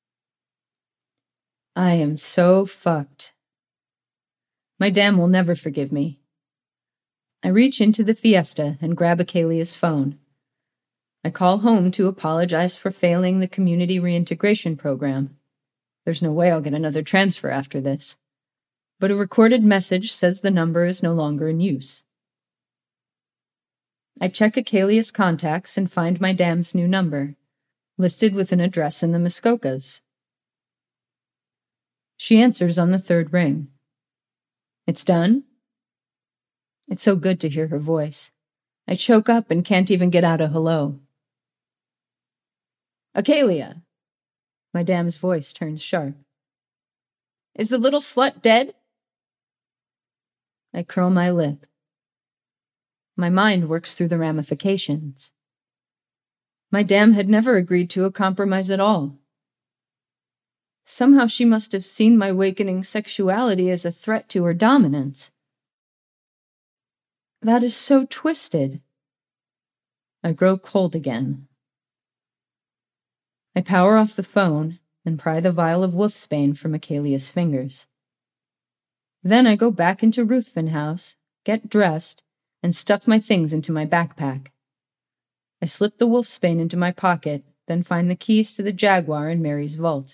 I am so fucked. My dam will never forgive me. I reach into the Fiesta and grab Akelia's phone. I call home to apologize for failing the community reintegration program. There's no way I'll get another transfer after this. But a recorded message says the number is no longer in use. I check Akelia's contacts and find my dam's new number, listed with an address in the Muskokas. She answers on the 3rd ring. It's done? It's so good to hear her voice. I choke up and can't even get out a hello. Akelia! My dam's voice turns sharp. Is the little slut dead? I curl my lip. My mind works through the ramifications. My dam had never agreed to a compromise at all. Somehow she must have seen my awakening sexuality as a threat to her dominance. That is so twisted. I grow cold again. I power off the phone and pry the vial of wolfsbane from Akelia's fingers. Then I go back into Ruthven House, get dressed, and stuff my things into my backpack. I slip the wolfsbane into my pocket, then find the keys to the Jaguar in Mary's vault.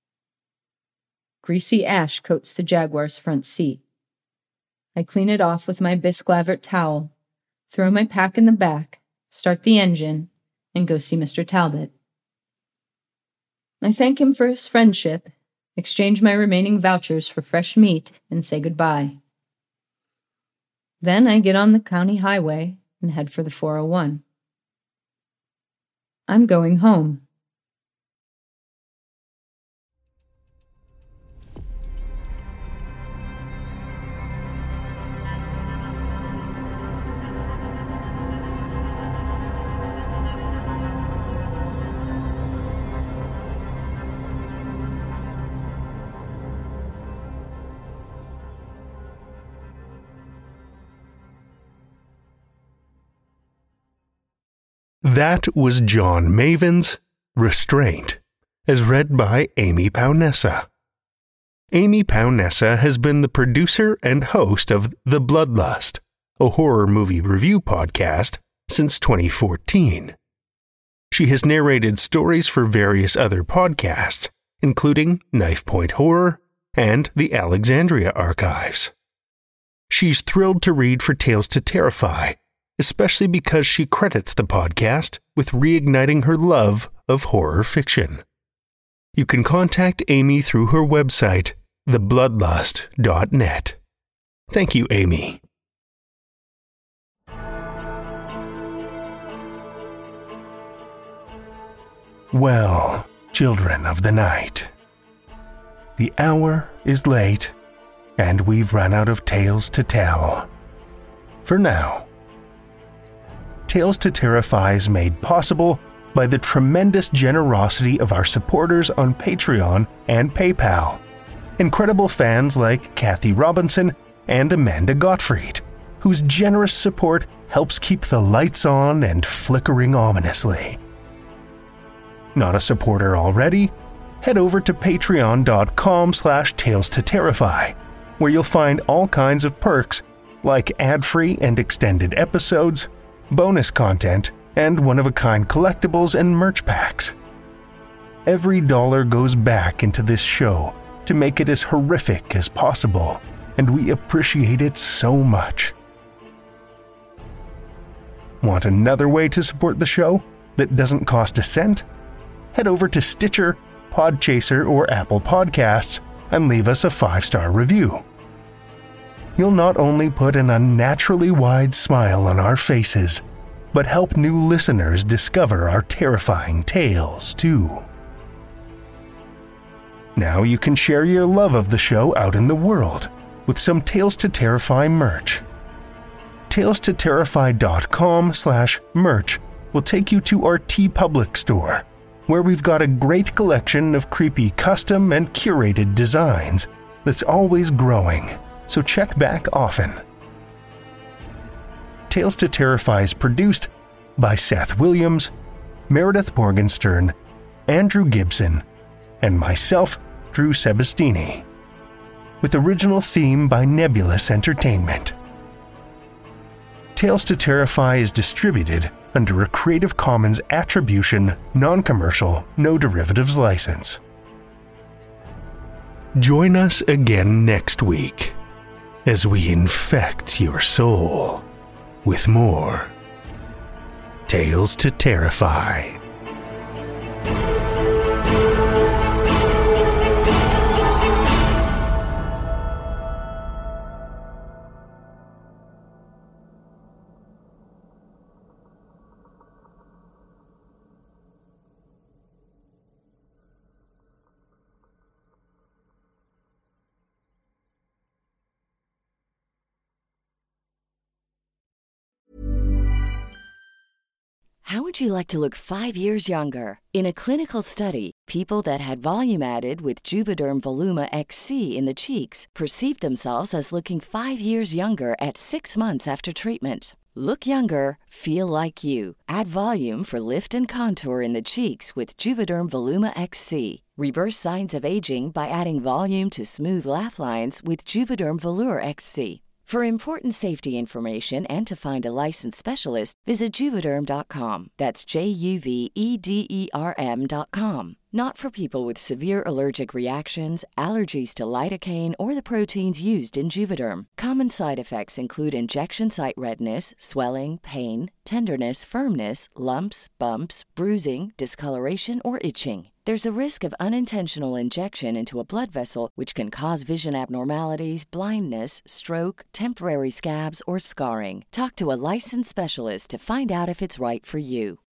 Greasy ash coats the Jaguar's front seat. I clean it off with my Bisclavert towel, throw my pack in the back, start the engine, and go see Mr. Talbot. I thank him for his friendship, exchange my remaining vouchers for fresh meat, and say goodbye. Then I get on the county highway and head for the 401. I'm going home. That was John Maven's Restraint, as read by Amy Paunessa. Amy Paunessa has been the producer and host of The Bloodlust, a horror movie review podcast, since 2014. She has narrated stories for various other podcasts, including Knife Point Horror and the Alexandria Archives. She's thrilled to read for Tales to Terrify, especially because she credits the podcast with reigniting her love of horror fiction. You can contact Amy through her website, thebloodlust.net. Thank you, Amy. Well, children of the night, the hour is late, and we've run out of tales to tell. For now. Tales to Terrify is made possible by the tremendous generosity of our supporters on Patreon and PayPal. Incredible fans like Kathy Robinson and Amanda Gottfried, whose generous support helps keep the lights on and flickering ominously. Not a supporter already? Head over to patreon.com/Tales to Terrify, where you'll find all kinds of perks like ad-free and extended episodes, bonus content, and one-of-a-kind collectibles and merch packs. Every dollar goes back into this show to make it as horrific as possible, and we appreciate it so much. Want another way to support the show that doesn't cost a cent? Head over to Stitcher, Podchaser, or Apple Podcasts and leave us a 5-star review. You'll not only put an unnaturally wide smile on our faces, but help new listeners discover our terrifying tales too. Now you can share your love of the show out in the world with some Tales to Terrify merch. TalesToTerrify.com/merch will take you to our TeePublic store, where we've got a great collection of creepy custom and curated designs that's always growing, so check back often. Tales to Terrify is produced by Seth Williams, Meredith Morgenstern, Andrew Gibson, and myself, Drew Sebastini, with original theme by Nebulous Entertainment. Tales to Terrify is distributed under a Creative Commons Attribution, Non-Commercial, No Derivatives license. Join us again next week as we infect your soul with more Tales to Terrify. How would you like to look 5 years younger? In a clinical study, people that had volume added with Juvederm Voluma XC in the cheeks perceived themselves as looking 5 years younger at 6 months after treatment. Look younger, feel like you. Add volume for lift and contour in the cheeks with Juvederm Voluma XC. Reverse signs of aging by adding volume to smooth laugh lines with Juvederm Volure XC. For important safety information and to find a licensed specialist, visit Juvederm.com. That's JUVEDERM.com. Not for people with severe allergic reactions, allergies to lidocaine, or the proteins used in Juvederm. Common side effects include injection site redness, swelling, pain, tenderness, firmness, lumps, bumps, bruising, discoloration, or itching. There's a risk of unintentional injection into a blood vessel, which can cause vision abnormalities, blindness, stroke, temporary scabs, or scarring. Talk to a licensed specialist to find out if it's right for you.